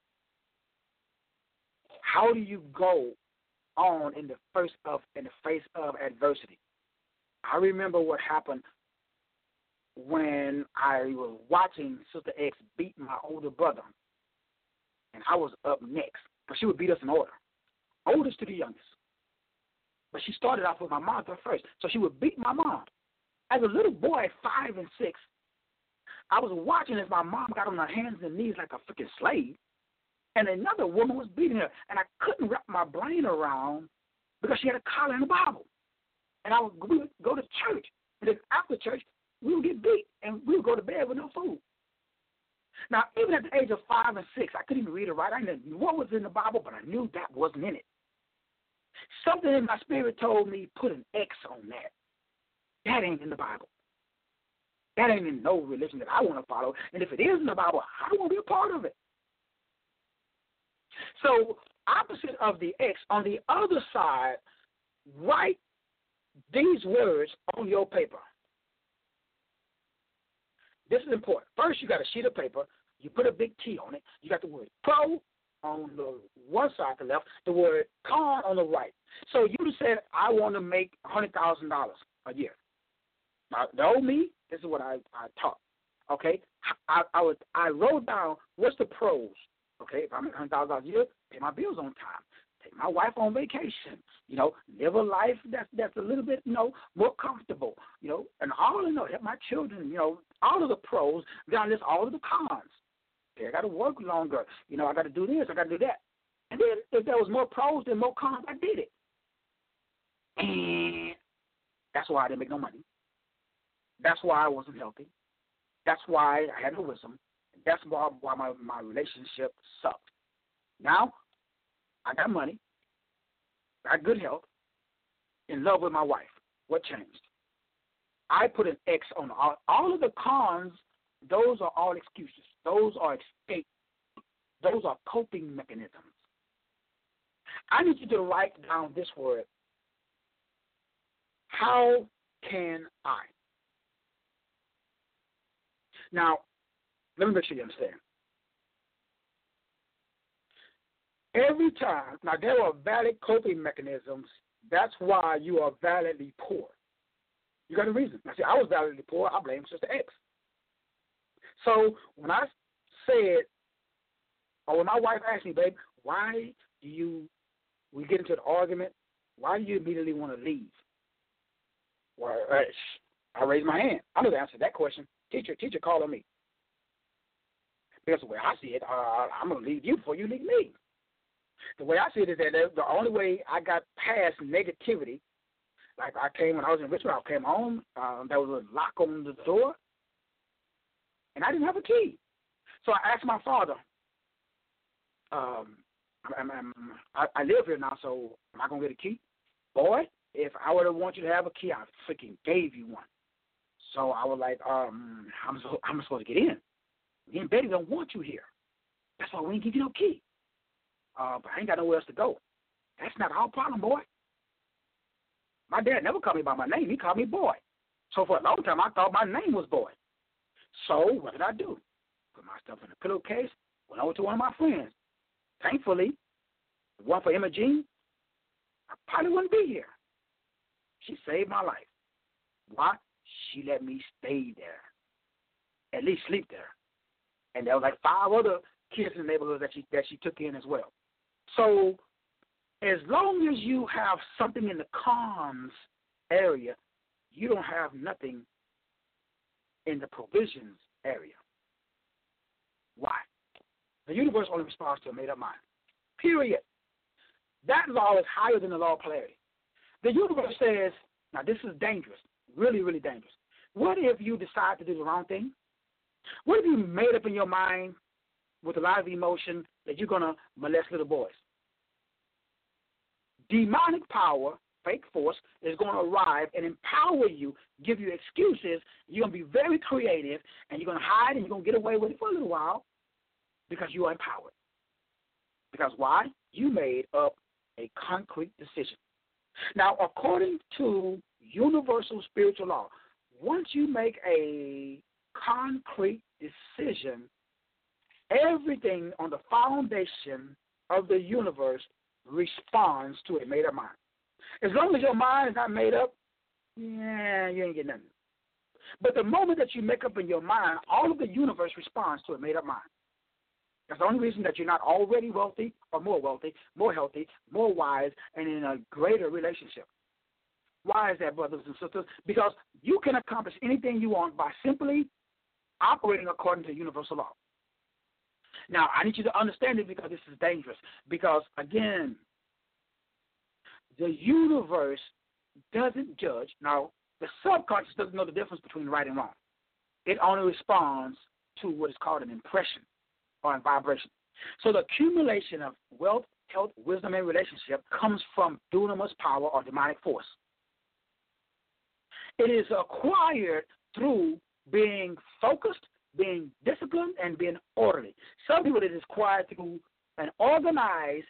How do you go on in the face of adversity? I remember what happened when I was watching Sister X beat my older brother, and I was up next, but she would beat us in order, oldest to the youngest. But she started off with my mother first, so she would beat my mom. As a little boy, 5 and 6, I was watching as my mom got on her hands and knees like a freaking slave, and another woman was beating her, and I couldn't wrap my brain around because she had a collar and a Bible. And we would go to church, and then after church, we would get beat, and we would go to bed with no food. Now, even at the age of 5 and 6, I couldn't even read or write. I didn't know what was in the Bible, but I knew that wasn't in it. Something in my spirit told me, put an X on that. That ain't in the Bible. That ain't in no religion that I want to follow. And if it is in the Bible, I don't want to be a part of it. So, opposite of the X, on the other side, write these words on your paper. This is important. First, you got a sheet of paper. You put a big T on it. You got the word pro on the one side, the left, the word con on the right. So you said, I want to make $100,000 a year. Now, know me, this is what I taught. Okay? I wrote down what's the pros. Okay, if I make $100,000 a year, pay my bills on time, take my wife on vacation, live a life that's a little bit, more comfortable, and all help my children, all of the pros, then I list all of the cons. Okay, I got to work longer, I got to do this, I got to do that. And then if there was more pros than more cons, I did it. And that's why I didn't make no money. That's why I wasn't healthy. That's why I had no wisdom. That's why my relationship sucked. Now, I got money, got good health, in love with my wife. What changed? I put an X on all of the cons. Those are all excuses. Those are escape. Those are coping mechanisms. I need you to write down this word. How can I? Now, let me make sure you understand. Every time, now there are valid coping mechanisms. That's why you are validly poor. You got a reason. Now, see, I was validly poor. I blame Sister X. So when I said, or when my wife asked me, babe, why do we get into an argument, why do you immediately want to leave? Well, I raised my hand. I know the answer to that question. Teacher, call on me. Because the way I see it, I'm going to leave you before you leave me. The way I see it is that the only way I got past negativity, like when I was in Richmond, I came home, there was a lock on the door, and I didn't have a key. So I asked my father, I live here now, so am I going to get a key? Boy, if I would have wanted you to have a key, I freaking gave you one. So I was like, I'm supposed to get in. Me and Betty don't want you here. That's why we ain't give you no key. But I ain't got nowhere else to go. That's not our problem, boy. My dad never called me by my name. He called me boy. So for a long time, I thought my name was boy. So what did I do? Put my stuff in a pillowcase, went over to one of my friends. Thankfully, the one for Emma Jean, I probably wouldn't be here. She saved my life. Why? She let me stay there, at least sleep there. And there was like 5 other kids in the neighborhood that she took in as well. So as long as you have something in the comms area, you don't have nothing in the provisions area. Why? The universe only responds to a made-up mind. Period. That law is higher than the law of polarity. The universe says, now this is dangerous, really, really dangerous. What if you decide to do the wrong thing? What if you made up in your mind with a lot of emotion that you're going to molest little boys? Demonic power, fake force, is going to arrive and empower you, give you excuses. You're going to be very creative, and you're going to hide, and you're going to get away with it for a little while because you are empowered. Because why? You made up a concrete decision. Now, according to universal spiritual law, once you make a concrete decision, everything on the foundation of the universe responds to a made-up mind. As long as your mind is not made up, you ain't getting nothing. But the moment that you make up in your mind, all of the universe responds to a made-up mind. That's the only reason that you're not already wealthy, more healthy, more wise, and in a greater relationship. Why is that, brothers and sisters? Because you can accomplish anything you want by simply operating according to universal law. Now, I need you to understand it because this is dangerous. Because, again, the universe doesn't judge. Now, the subconscious doesn't know the difference between right and wrong. It only responds to what is called an impression or a vibration. So the accumulation of wealth, health, wisdom, and relationship comes from dunamis power or demonic force. It is acquired through being focused, being disciplined, and being orderly. Some people, it is acquired through an organized,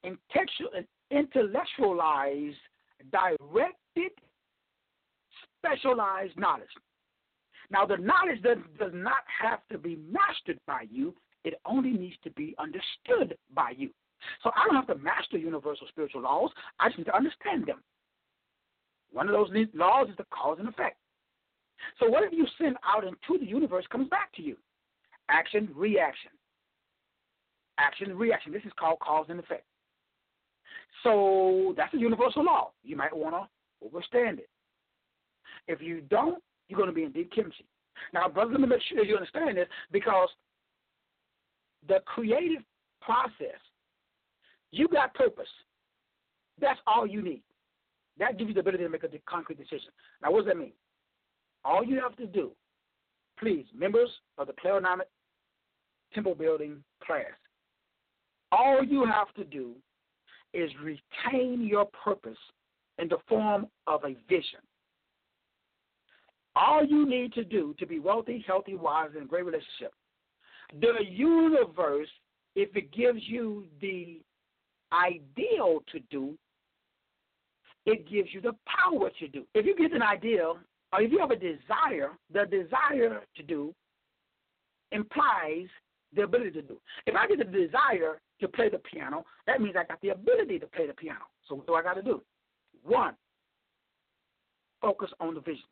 intellectualized, directed, specialized knowledge. Now, the knowledge does not have to be mastered by you. It only needs to be understood by you. So I don't have to master universal spiritual laws. I just need to understand them. One of those laws is the cause and effect. So whatever you send out into the universe comes back to you. Action, reaction. Action, reaction. This is called cause and effect. So that's a universal law. You might want to understand it. If you don't, you're going to be in deep kimchi. Now, brothers, let me make sure you understand this, because the creative process, you got purpose. That's all you need. That gives you the ability to make a concrete decision. Now, what does that mean? All you have to do, please, members of the Clarenomic Temple Building class, all you have to do is retain your purpose in the form of a vision. All you need to do to be wealthy, healthy, wise, and in a great relationship. The universe, if it gives you the ideal to do, it gives you the power to do. If you get an ideal, or if you have a desire, the desire to do implies the ability to do. If I get the desire to play the piano, that means I got the ability to play the piano. So what do I got to do? 1, focus on the vision.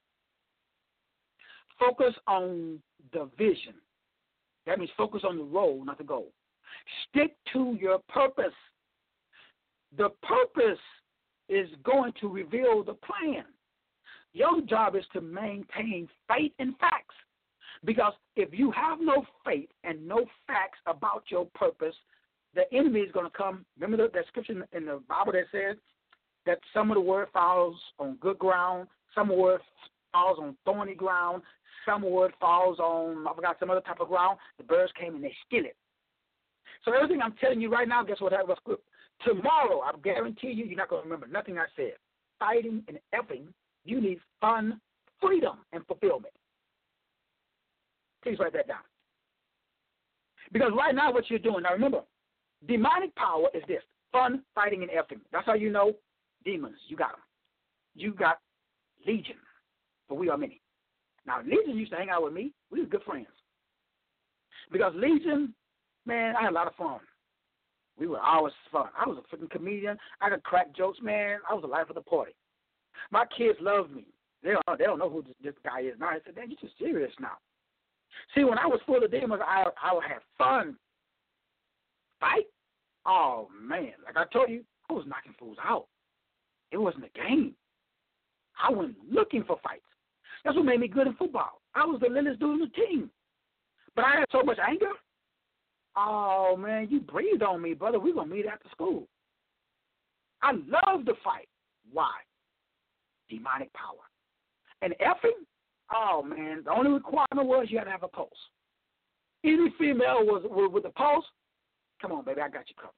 Focus on the vision. That means focus on the role, not the goal. Stick to your purpose. The purpose is going to reveal the plan. Your job is to maintain faith and facts. Because if you have no faith and no facts about your purpose, the enemy is going to come. Remember that scripture in the Bible that says that some of the word falls on good ground, some of the word falls on thorny ground, some word falls on, I forgot, some other type of ground. The birds came and they steal it. So everything I'm telling you right now, guess what? Tomorrow, I guarantee you, you're not going to remember nothing I said. Fighting and effing, you need fun, freedom, and fulfillment. Please write that down. Because right now what you're doing, now remember, demonic power is this, fun, fighting, and effing. That's how you know demons, you got them. you got Legion, for we are many. Now, Legion used to hang out with me. We were good friends. Because Legion, man, I had a lot of fun. We were always fun. I was a freaking comedian. I could crack jokes, man. I was the life of the party. My kids loved me. They don't know who this guy is now. I said, "Dad, you're too serious now." See, when I was full of demons, I would have fun. Fight? Oh, man. Like I told you, I was knocking fools out. It wasn't a game. I went looking for fights. That's what made me good in football. I was the littlest dude on the team. But I had so much anger. Oh, man, you breathed on me, brother. We're going to meet after school. I love to fight. Why? Demonic power. And effing? Oh, man, the only requirement was you had to have a pulse. Any female was with a pulse, come on, baby, I got you covered.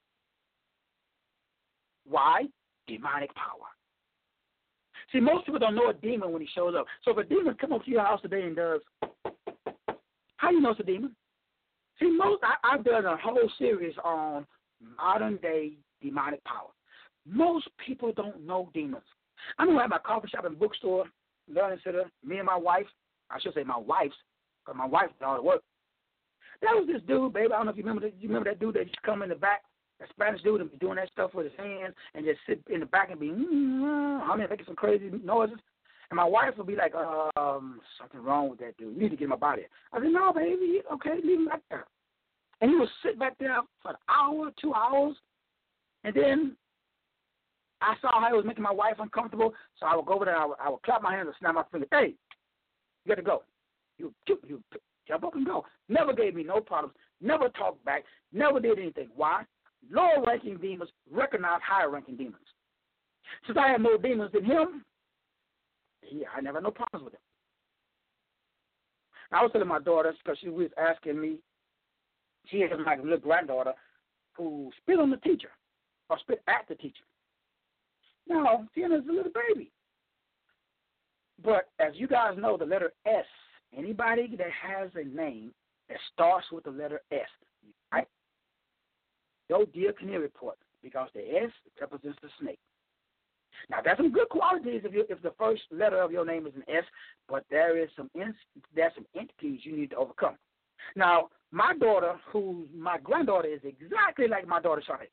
Why? Demonic power. See, most people don't know a demon when he shows up. So if a demon comes up to your house today and does, how do you know it's a demon? See, I've done a whole series on modern-day demonic power. Most people don't know demons. I know at my coffee shop and bookstore, learning center, me and my wife, I should say my wife's, because my wife did all the work. There was this dude, baby, I don't know if you remember that dude that used to come in the back, that Spanish dude, and be doing that stuff with his hands and just sit in the back and be, making some crazy noises. And my wife would be like, something wrong with that dude. You need to get him up out of here. I said, no, baby, okay, leave him back there. And he would sit back there for an hour, 2 hours, and then I saw how it was making my wife uncomfortable, so I would go over there, I would clap my hands and snap my fingers. Hey, you got to go. You jump up and go. Never gave me no problems, never talked back, never did anything. Why? Lower-ranking demons recognize higher-ranking demons. Since I had more demons than him, I never had no problems with him. I was telling my daughter, because she was asking me, she has my little granddaughter who spit on the teacher or spit at the teacher. Now, Tiana's a little baby. But as you guys know, the letter S, anybody that has a name that starts with the letter S, right? Go Dear Canary Report, because the S represents the snake. Now, there's some good qualities if the first letter of your name is an S, but there's some entities you need to overcome. Now, my granddaughter is exactly like my daughter Charlotte.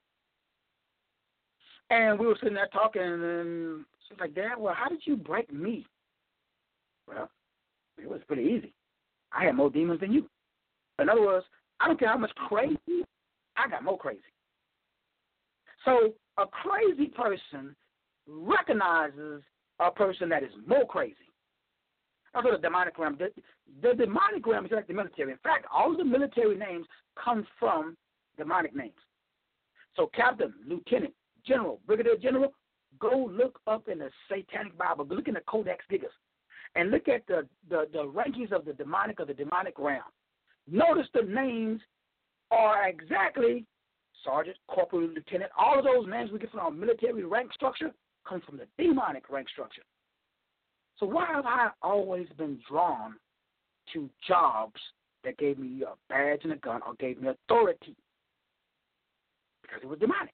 And we were sitting there talking, and she was like, Dad, well, how did you break me? Well, it was pretty easy. I had more demons than you. In other words, I don't care how much crazy, I got more crazy. So a crazy person recognizes a person that is more crazy. That's what the demonic realm. The demonic realm is like the military. In fact, all of the military names come from demonic names. So captain, lieutenant, general, brigadier general, go look up in the Satanic Bible. Go look in the Codex Gigas and look at the rankings of the demonic realm. Notice the names are exactly sergeant, corporal, lieutenant. All of those names we get from our military rank structure come from the demonic rank structure. So why have I always been drawn to jobs that gave me a badge and a gun or gave me authority? Because it was demonic.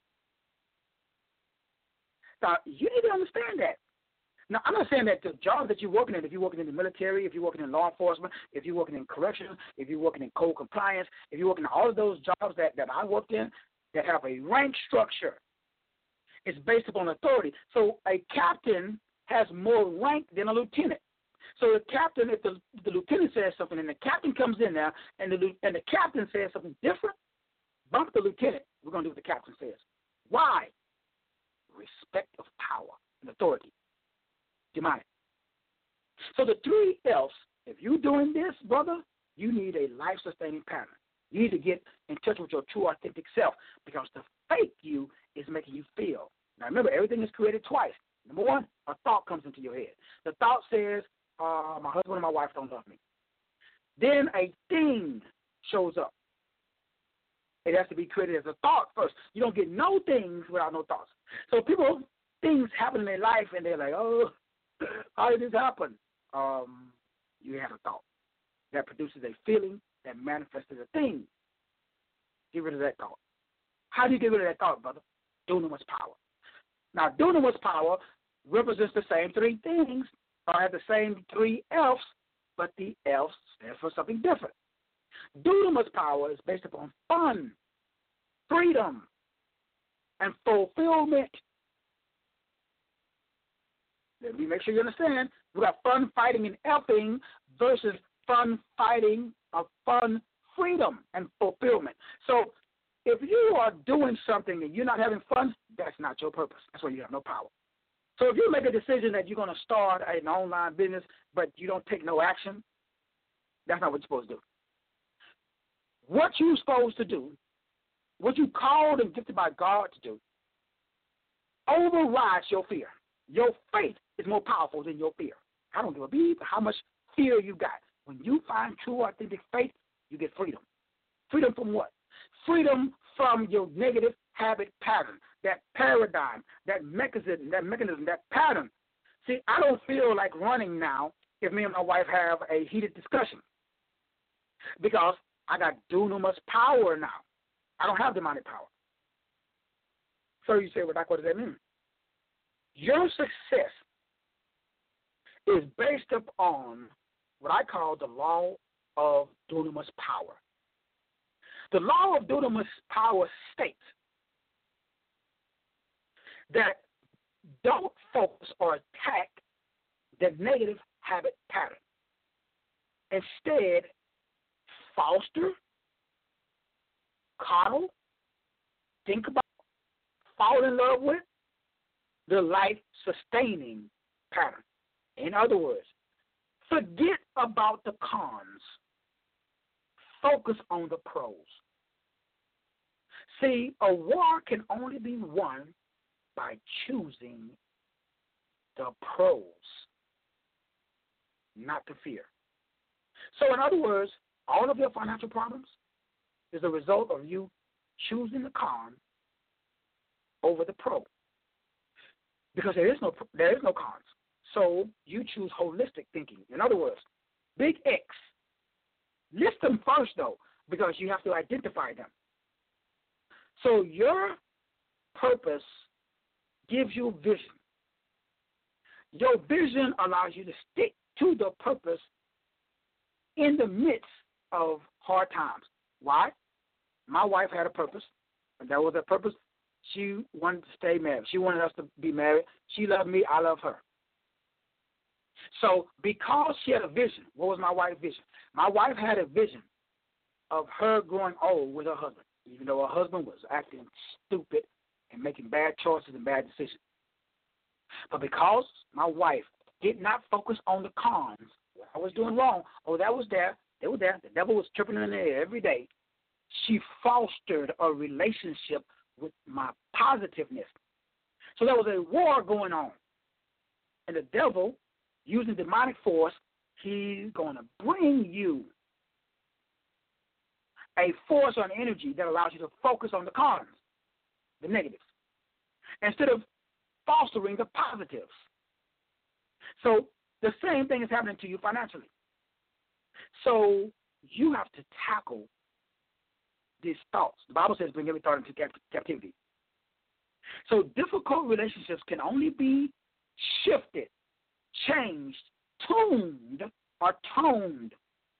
Now, you need to understand that. Now, I'm not saying that the jobs that you're working in, if you're working in the military, if you're working in law enforcement, if you're working in corrections, if you're working in code compliance, if you're working in all of those jobs that I worked in that have a rank structure, it's based upon authority. So a captain has more rank than a lieutenant. So the captain, if the lieutenant says something and the captain comes in there and the captain says something different, bump the lieutenant. We're going to do what the captain says. Why? Respect of power and authority. Demonic. So the 3 F's, if you're doing this, brother, you need a life-sustaining pattern. You need to get in touch with your true, authentic self, because the fake you is making you feel. Now, remember, everything is created twice. Number 1, a thought comes into your head. The thought says, my husband and my wife don't love me. Then a thing shows up. It has to be created as a thought first. You don't get no things without no thoughts. So things happen in their life, and they're like, oh, how did this happen? You have a thought that produces a feeling that manifests as a thing. Get rid of that thought. How do you get rid of that thought, brother? Dunamis power. Now, dunamis power, represents the same three things, or have the same three F's, but the F stands for something different. Dunamis power is based upon fun, freedom, and fulfillment. Let me make sure you understand. We got fun, fighting, and effing versus fun, fighting, or fun, freedom, and fulfillment. So if you are doing something and you're not having fun, that's not your purpose. That's why you have no power. So if you make a decision that you're going to start an online business, but you don't take no action, that's not what you're supposed to do. What you're supposed to do, what you called and gifted by God to do, overrides your fear. Your faith is more powerful than your fear. I don't give a beep how much fear you got. When you find true, authentic faith, you get freedom. Freedom from what? Freedom from your negative habit pattern, that paradigm, that mechanism, that pattern. See, I don't feel like running now if me and my wife have a heated discussion because I got dunamis power now. I don't have demonic power. So you say, well, Doc, what does that mean? Your success is based upon what I call the law of dunamis power. The law of dunamis power states that don't focus or attack the negative habit pattern. Instead, foster, coddle, think about, fall in love with the life-sustaining pattern. In other words, forget about the cons. Focus on the pros. See, a war can only be won by choosing the pros, not the fear. So in other words, all of your financial problems is a result of you choosing the con over the pro. Because there is no cons. So you choose holistic thinking. In other words, big X. List them first, though, because you have to identify them. So your purpose gives you vision. Your vision allows you to stick to the purpose in the midst of hard times. Why? My wife had a purpose, and that was her purpose. She wanted to stay married. She wanted us to be married. She loved me. I love her. So because she had a vision, what was my wife's vision? My wife had a vision of her growing old with her husband, even though her husband was acting stupid and making bad choices and bad decisions. But because my wife did not focus on the cons, what I was doing wrong, that was there, they were there, the devil was tripping in the air every day, she fostered a relationship with my positiveness. So there was a war going on. And the devil, using demonic force, he's going to bring you a force or an energy that allows you to focus on the cons, the negatives, instead of fostering the positives. So the same thing is happening to you financially. So you have to tackle these thoughts. The Bible says bring every thought into captivity. So difficult relationships can only be shifted, changed, tuned, or toned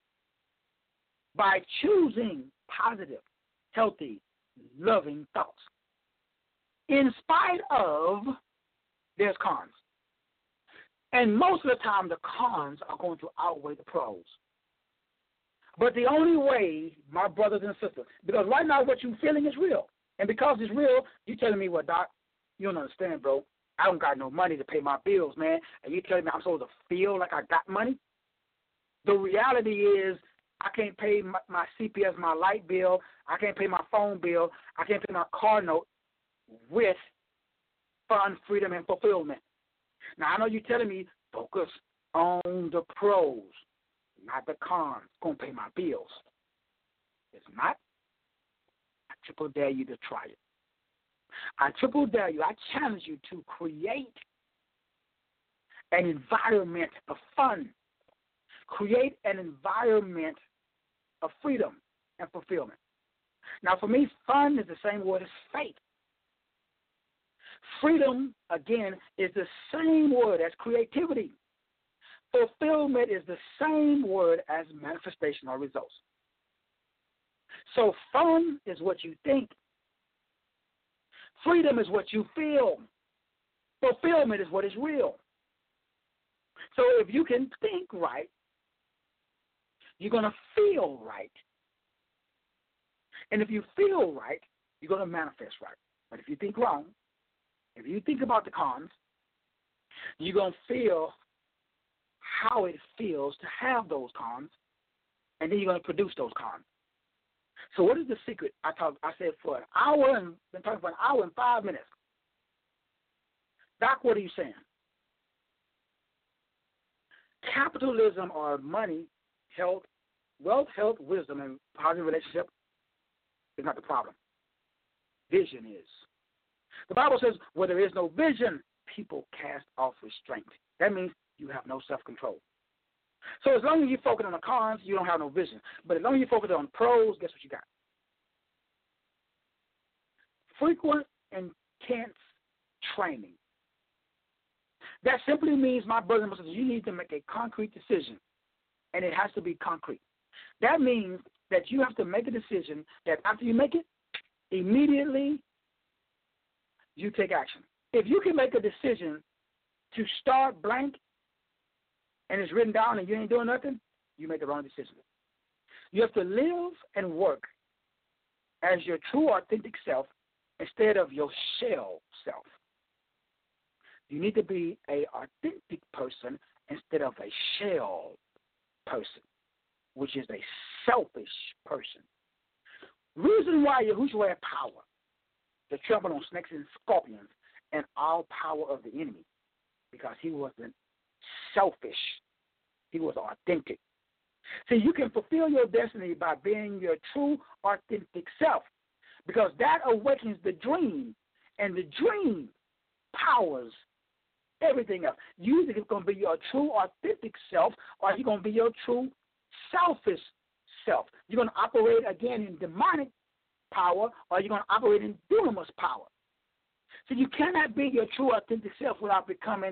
by choosing positive, healthy, loving thoughts. In spite of there's cons. And most of the time the cons are going to outweigh the pros. But the only way, my brothers and sisters, because right now what you're feeling is real. And because it's real, you're telling me, well, Doc, you don't understand, bro. I don't got no money to pay my bills, man. And you telling me I'm supposed to feel like I got money? The reality is I can't pay my CPS, my light bill. I can't pay my phone bill. I can't pay my car note with fun, freedom, and fulfillment. Now, I know you're telling me focus on the pros, not the cons. It's going to pay my bills. It's not. I triple dare you to try it. I triple dare you. I challenge you to create an environment of fun. Create an environment of freedom and fulfillment. Now, for me, fun is the same word as faith. Freedom, again, is the same word as creativity. Fulfillment is the same word as manifestation or results. So fun is what you think. Freedom is what you feel. Fulfillment is what is real. So if you can think right, you're going to feel right. And if you feel right, you're going to manifest right. But if you think wrong, if you think about the cons, you're going to feel how it feels to have those cons, and then you're going to produce those cons. So what is the secret? I said for an hour, and been talking for an hour and 5 minutes. Doc, what are you saying? Capitalism or money, health, wealth, health, wisdom, and positive relationship is not the problem. Vision is. The Bible says where there is no vision, people cast off restraint. That means you have no self-control. So as long as you focus on the cons, you don't have no vision. But as long as you focus on pros, guess what you got? Frequent, intense training. That simply means, my brothers and sisters, you need to make a concrete decision, and it has to be concrete. That means that you have to make a decision that after you make it, immediately you take action. If you can make a decision to start blank and it's written down and you ain't doing nothing, you make the wrong decision. You have to live and work as your true, authentic self instead of your shell self. You need to be an authentic person instead of a shell person, which is a selfish person. Reason why Yahushua had power to trample on snakes and scorpions and all power of the enemy, because he wasn't selfish. He was authentic. See, you can fulfill your destiny by being your true, authentic self, because that awakens the dream, and the dream powers everything else. You either going to be your true, authentic self, or you're going to be your true, selfish self. You're going to operate, again, in demonic power, or you're going to operate in dunamis power. So you cannot be your true, authentic self without becoming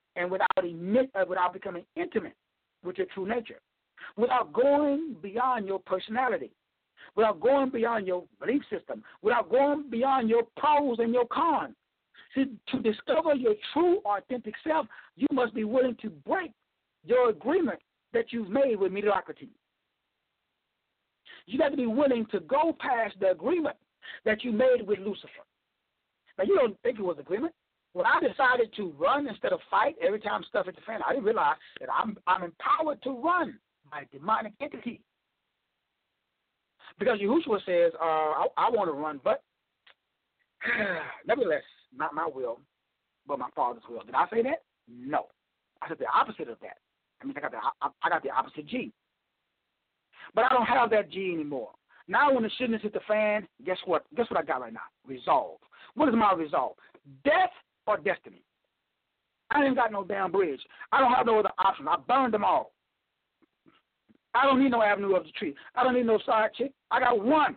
intimate with your true nature, without going beyond your personality, without going beyond your belief system, without going beyond your pros and your cons. See, to discover your true, authentic self, you must be willing to break your agreement that you've made with mediocrity. You got to be willing to go past the agreement that you made with Lucifer. Now, you don't think it was agreement. When I decided to run instead of fight every time stuff hit the fan, I didn't realize that I'm empowered to run by a demonic entity. Because Yahushua says, I want to run, but nevertheless, not my will, but my Father's will. Did I say that? No. I said the opposite of that. I mean, I got the opposite G. But I don't have that G anymore. Now when the shitness hit the fan, guess what? Guess what I got right now? Resolve. What is my resolve? Death or destiny? I ain't got no damn bridge. I don't have no other option. I burned them all. I don't need no avenue of the tree. I don't need no side chick. I got one.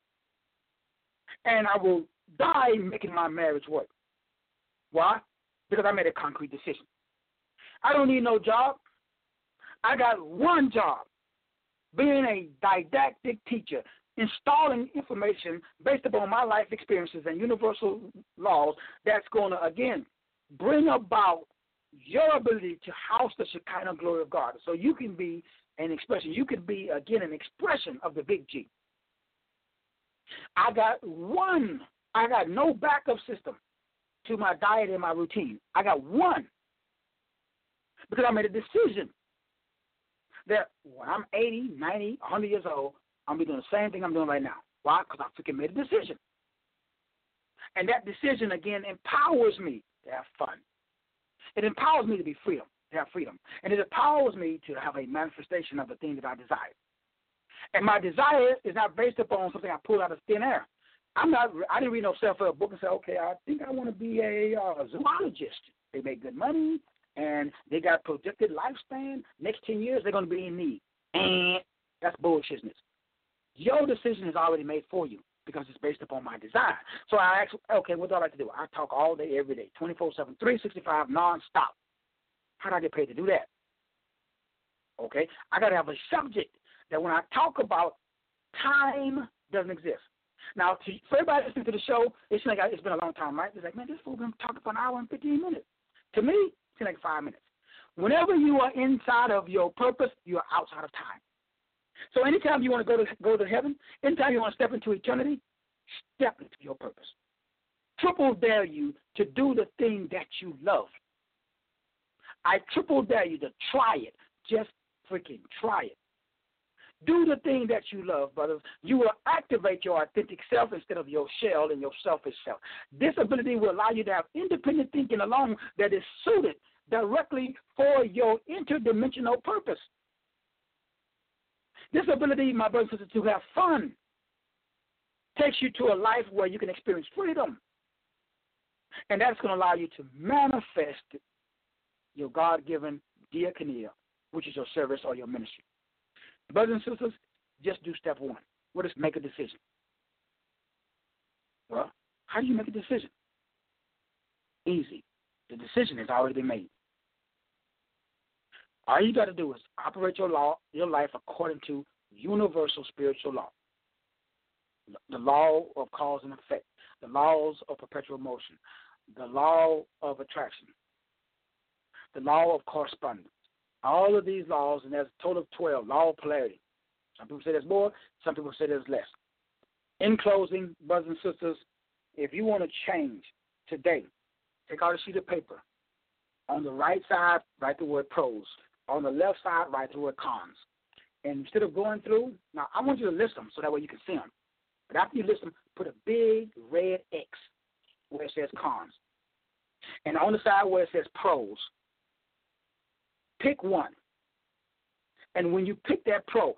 And I will die making my marriage work. Why? Because I made a concrete decision. I don't need no job. I got one job. Being a didactic teacher, installing information based upon my life experiences and universal laws that's going to, again, bring about your ability to house the Shekinah glory of God. So you can be an expression. You can be, again, an expression of the big G. I got no backup system to my diet and my routine. I got one. Because I made a decision that when I'm 80, 90, 100 years old, I'm going to be doing the same thing I'm doing right now. Why? Because I freaking made a decision. And that decision, again, empowers me to have fun. It empowers me to be free, to have freedom. And it empowers me to have a manifestation of the thing that I desire. And my desire is not based upon something I pull out of thin air. I didn't read no self-help book and say, okay, I think I want to be a zoologist. They make good money, and they got projected lifespan. Next 10 years, they're going to be in need. And that's bullshitness. Your decision is already made for you. because it's based upon my design. So I ask, okay, what do I like to do? I talk all day, every day, 24/7, 365, nonstop. How do I get paid to do that? Okay, I got to have a subject that when I talk about, time doesn't exist. Now, for everybody listening to the show, it's like it's been a long time, right? It's like, man, this fool been talking for an hour and 15 minutes. To me, it's like 5 minutes. Whenever you are inside of your purpose, you are outside of time. So anytime you want to go to heaven, anytime you want to step into eternity, step into your purpose. Triple dare you to do the thing that you love. I triple dare you to try it. Just freaking try it. Do the thing that you love, brothers. You will activate your authentic self instead of your shell and your selfish self. This ability will allow you to have independent thinking alone that is suited directly for your interdimensional purpose. This ability, my brothers and sisters, to have fun takes you to a life where you can experience freedom. And that's going to allow you to manifest your God-given diaconia, which is your service or your ministry. Brothers and sisters, just do step one. What is make a decision? Well, how do you make a decision? Easy. The decision has already been made. All you got to do is operate your life according to universal spiritual law. The law of cause and effect, the laws of perpetual motion, the law of attraction, the law of correspondence. All of these laws, and there's a total of 12, law of polarity. Some people say there's more, some people say there's less. In closing, brothers and sisters, if you want to change today, take out a sheet of paper. On the right side, write the word pros. On the left side, write the word cons. And instead of going through, now I want you to list them so that way you can see them. But after you list them, put a big red X where it says cons. And on the side where it says pros, pick one. And when you pick that pro,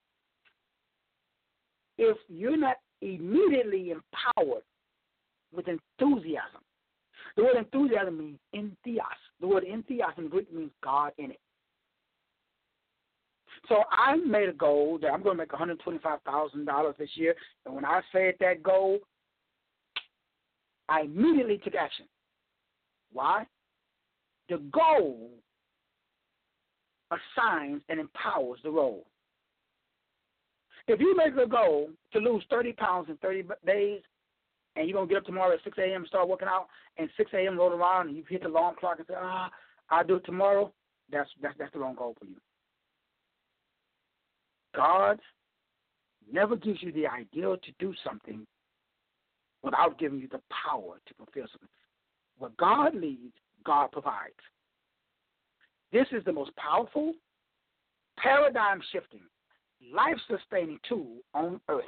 if you're not immediately empowered with enthusiasm, the word enthusiasm means entheos. The word entheos in Greek means God in it. So I made a goal that I'm going to make $125,000 this year. And when I said that goal, I immediately took action. Why? The goal assigns and empowers the role. If you make a goal to lose 30 pounds in 30 days, and you're going to get up tomorrow at 6 a.m. and start working out, and 6 a.m. roll around and you hit the alarm clock and say, I'll do it tomorrow, that's the wrong goal for you. God never gives you the idea to do something without giving you the power to fulfill something. Where God leads, God provides. This is the most powerful, paradigm-shifting, life-sustaining tool on earth.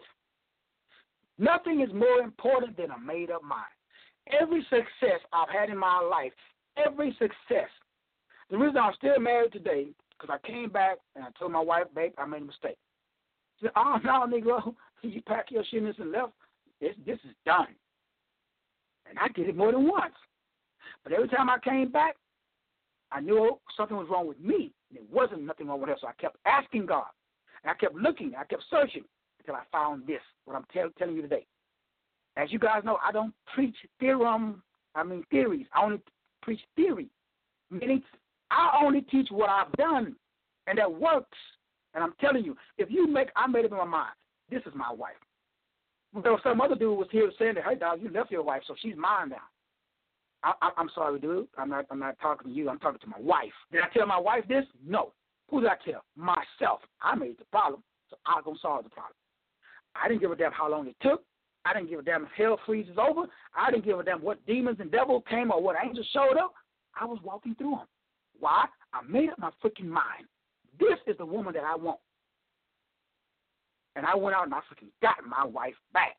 Nothing is more important than a made-up mind. Every success I've had in my life, every success, the reason I'm still married today, because I came back and I told my wife, babe, I made a mistake. She said, oh, no, Negro, you pack your shit and left. This is done. And I did it more than once. But every time I came back, I knew something was wrong with me. And it wasn't nothing wrong with her. So I kept asking God. And I kept looking. I kept searching until I found this, what I'm telling you today. As you guys know, I don't preach theories. I only preach theory. Meaning, I only teach what I've done, and that works. And I'm telling you, I made up in my mind, this is my wife. Well, some other dude was here saying that, hey, dog, you left your wife, so she's mine now. I'm sorry, dude. I'm not talking to you. I'm talking to my wife. Did I tell my wife this? No. Who did I tell? Myself. I made the problem, so I'm going to solve the problem. I didn't give a damn how long it took. I didn't give a damn if hell freezes over. I didn't give a damn what demons and devils came or what angels showed up. I was walking through them. Why? I made up my freaking mind. This is the woman that I want. And I went out and I freaking got my wife back.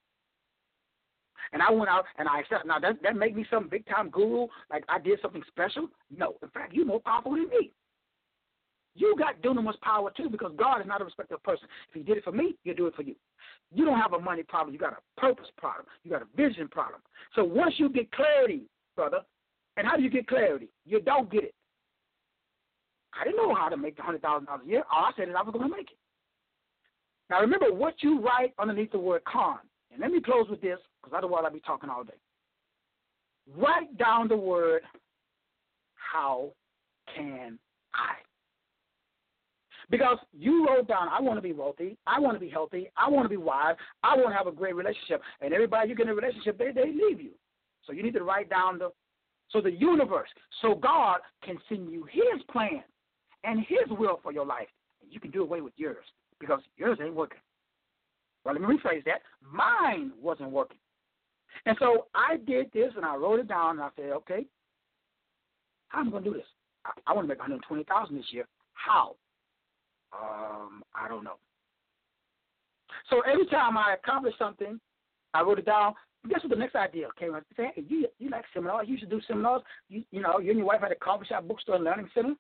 And I went out and I accepted. Now, that make me some big-time guru, like I did something special? No. In fact, you're more powerful than me. You got dunamis power, too, because God is not a respecter of person. If he did it for me, he'll do it for you. You don't have a money problem. You got a purpose problem. You got a vision problem. So once you get clarity, brother, and how do you get clarity? You don't get it. I didn't know how to make the $100,000 a year. All I said is I was going to make it. Now, remember, what you write underneath the word con And let me close with this, because otherwise I'll be talking all day. Write down the word, how can I? Because you wrote down, I want to be wealthy, I want to be healthy, I want to be wise, I want to have a great relationship. And everybody you get in a relationship, they leave you. So you need to write down the universe, so God can send you his plan and his will for your life. And you can do away with yours, because yours ain't working. Well, let me rephrase that. Mine wasn't working. And so I did this, and I wrote it down, and I said, okay, how am I going to do this? I want to make $120,000 this year. How? I don't know. So every time I accomplished something, I wrote it down. Guess what the next idea came up? Say, hey, you like seminars? You should do seminars. You know, you and your wife had a coffee shop, bookstore, and learning center.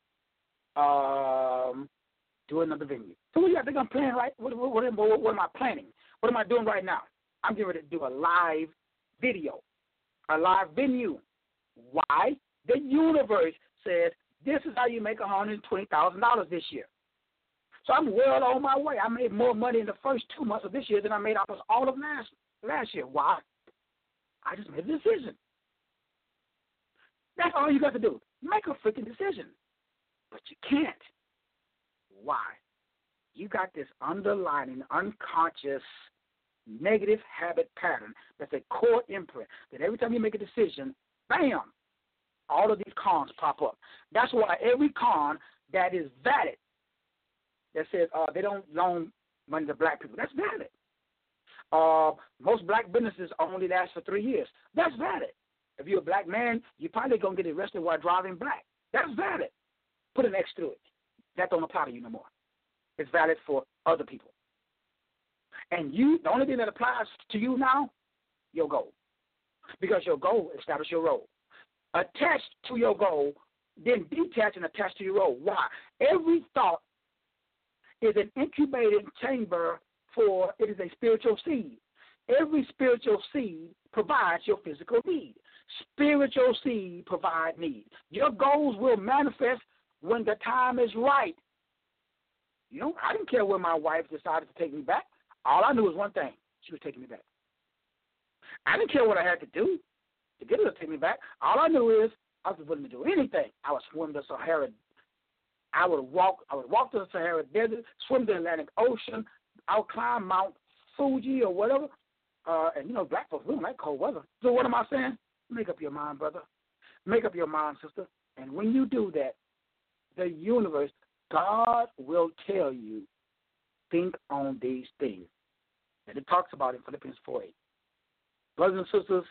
Do another venue. So what do you think I'm planning, right? What am I planning? What am I doing right now? I'm getting ready to do a live video, a live venue. Why? The universe says this is how you make $120,000 this year. So I'm well on my way. I made more money in the first 2 months of this year than I made almost all of last year. Why? I just made a decision. That's all you got to do. Make a freaking decision. But you can't. Why? You got this underlying, unconscious, negative habit pattern that's a core imprint that every time you make a decision, bam, all of these cons pop up. That's why every con that is valid, that says they don't loan money to black people, that's valid. Most black businesses only last for 3 years. That's valid. If you're a black man, you're probably going to get arrested while driving black. That's valid. Put an X through it. That don't apply to you no more. It's valid for other people. And the only thing that applies to you now, your goal. Because your goal establishes your role. Attached to your goal, then detach and attach to your role. Why? Every thought is an incubating chamber it is a spiritual seed. Every spiritual seed provides your physical need. Spiritual seed provide need. Your goals will manifest when the time is right. You know, I didn't care when my wife decided to take me back. All I knew was one thing. She was taking me back. I didn't care what I had to do to get her to take me back. All I knew is I was willing to do anything. I would swim the Sahara. I would walk to the Sahara Desert, swim the Atlantic Ocean. I would climb Mount Fuji or whatever. And, you know, black folks, we don't like cold weather. So what am I saying? Make up your mind, brother. Make up your mind, sister. And when you do that, the universe, God will tell you, think on these things. And it talks about in Philippians 4:8. Brothers and sisters,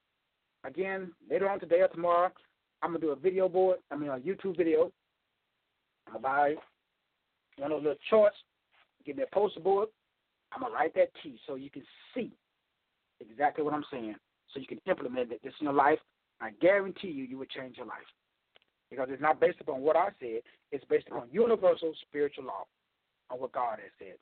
again, later on today or tomorrow, I'm going to do a YouTube video. I'm going to buy one of those little charts, give me a poster board. I'm going to write that T so you can see exactly what I'm saying, so you can implement this in your life. I guarantee you will change your life. Because it's not based upon what I said. It's based upon universal spiritual law, on what God has said.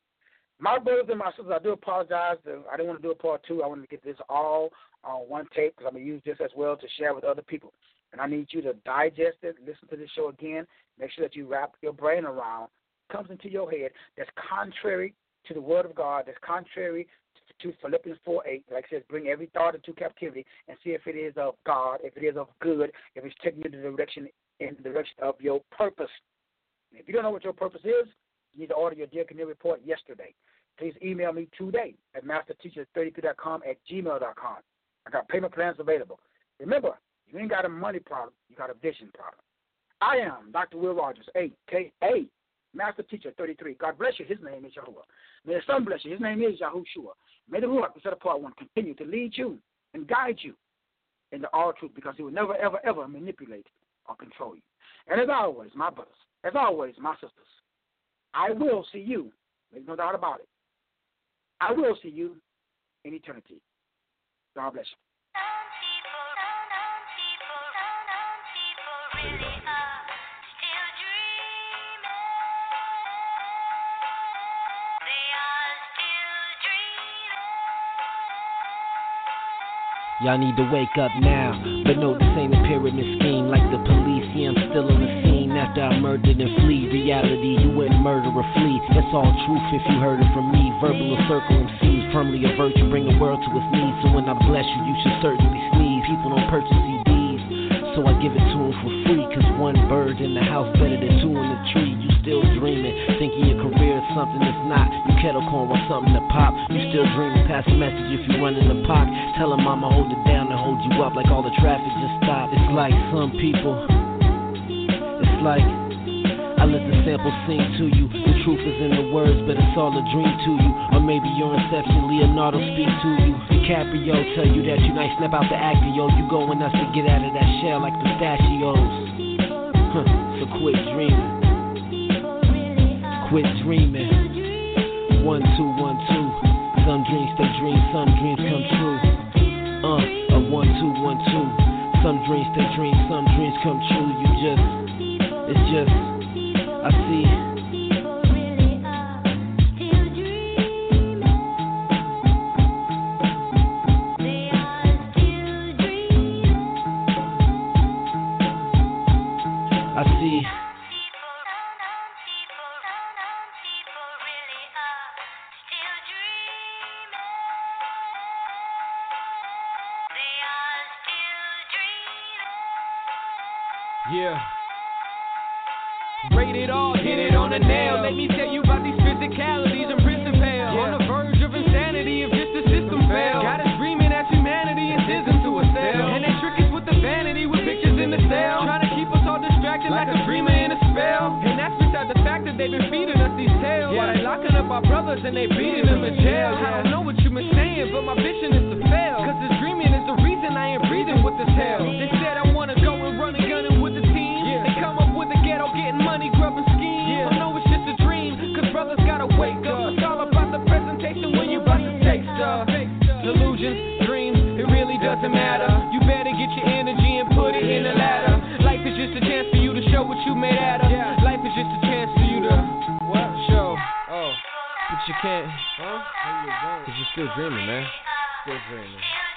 My brothers and my sisters, I do apologize. I didn't want to do a part 2. I wanted to get this all on one tape because I'm going to use this as well to share with other people. And I need you to digest it, listen to this show again, make sure that you wrap your brain around what comes into your head that's contrary to the Word of God, that's contrary to Philippians 4:8. Like I said, bring every thought into captivity and see if it is of God, if it is of good, if it's taking you in the direction of your purpose. And if you don't know what your purpose is, you need to order your Dear Canary report yesterday. Please email me today at masterteacher32.com@gmail.com. I got payment plans available. Remember, you ain't got a money problem, you got a vision problem. I am Dr. Will Rogers, a.k.a. Master Teacher 33. God bless you. His name is Yahuwah. May the Son bless you. His name is Yahushua. May the Ruach, the set apart one, continue to lead you and guide you into all truth, because he will never, ever, ever manipulate or control you. And as always, my brothers, as always, my sisters, I will see you. There's no doubt about it. I will see you in eternity. God bless you. Y'all need to wake up now, but no, this ain't a pyramid scheme like the police. Yeah, I'm still on the scene after I murdered and flee. Reality, you wouldn't murder or flee. That's all truth if you heard it from me. Verbal or circle MCs. firmly a virtue, bring the world to its knees. So when I bless you, you should certainly sneeze. People don't purchase CDs, so I give it to them for free. Cause one bird in the house better than two in the tree. You still dreaming, thinking your career is something that's not. You kettle corn with something to pop. You still dreaming, pass a message if you run in the park. Tell 'em I'ma hold it down and hold you up like all the traffic just stopped. It's like some people, it's like I let the sample sing to you. The truth is in the words, but it's all a dream to you. Or maybe your inception, Leonardo speak to you. DiCaprio tell you that you nice, snap out the actor, yo. You going nuts to get out of that shell like pistachios. So quit dreaming. Quit dreaming. 1, 2, 1, 2. Some dreams stay dreams, some dreams come true. A 1, 2, 1, 2. Some dreams stay dreams, some dreams come true. You just, it's just, I see. I see. Yeah. Rated R, hit it on the nail. Let me tell you about these physicalities and principles. On the verge of insanity if just the system fails. Got us dreaming that humanity is isn't to a cell. And they trick us with the vanity with pictures in the cell. Trying to keep us all distracted like a dreamer in a spell. And that's beside the fact that they've been feeding us these tales. While they locking up our brothers and they beating them in jail. I don't know what you've been saying, but my vision is to fail. Cause this dreaming is the reason I ain't breathing with this hell. They said I wanna go and run and gun with the team. They come up with the ghetto, getting money, grubbing schemes. I know it's just a dream, cause brothers gotta wake up. It's all about the presentation when you about to take stuff. Delusions, dreams, it really doesn't matter. You better get your energy and put it in the ladder. Life is just a chance for you to show what you made out of. Life is just a chance for you to show. Oh, but you can't, cause you're still dreaming, man. Still dreaming.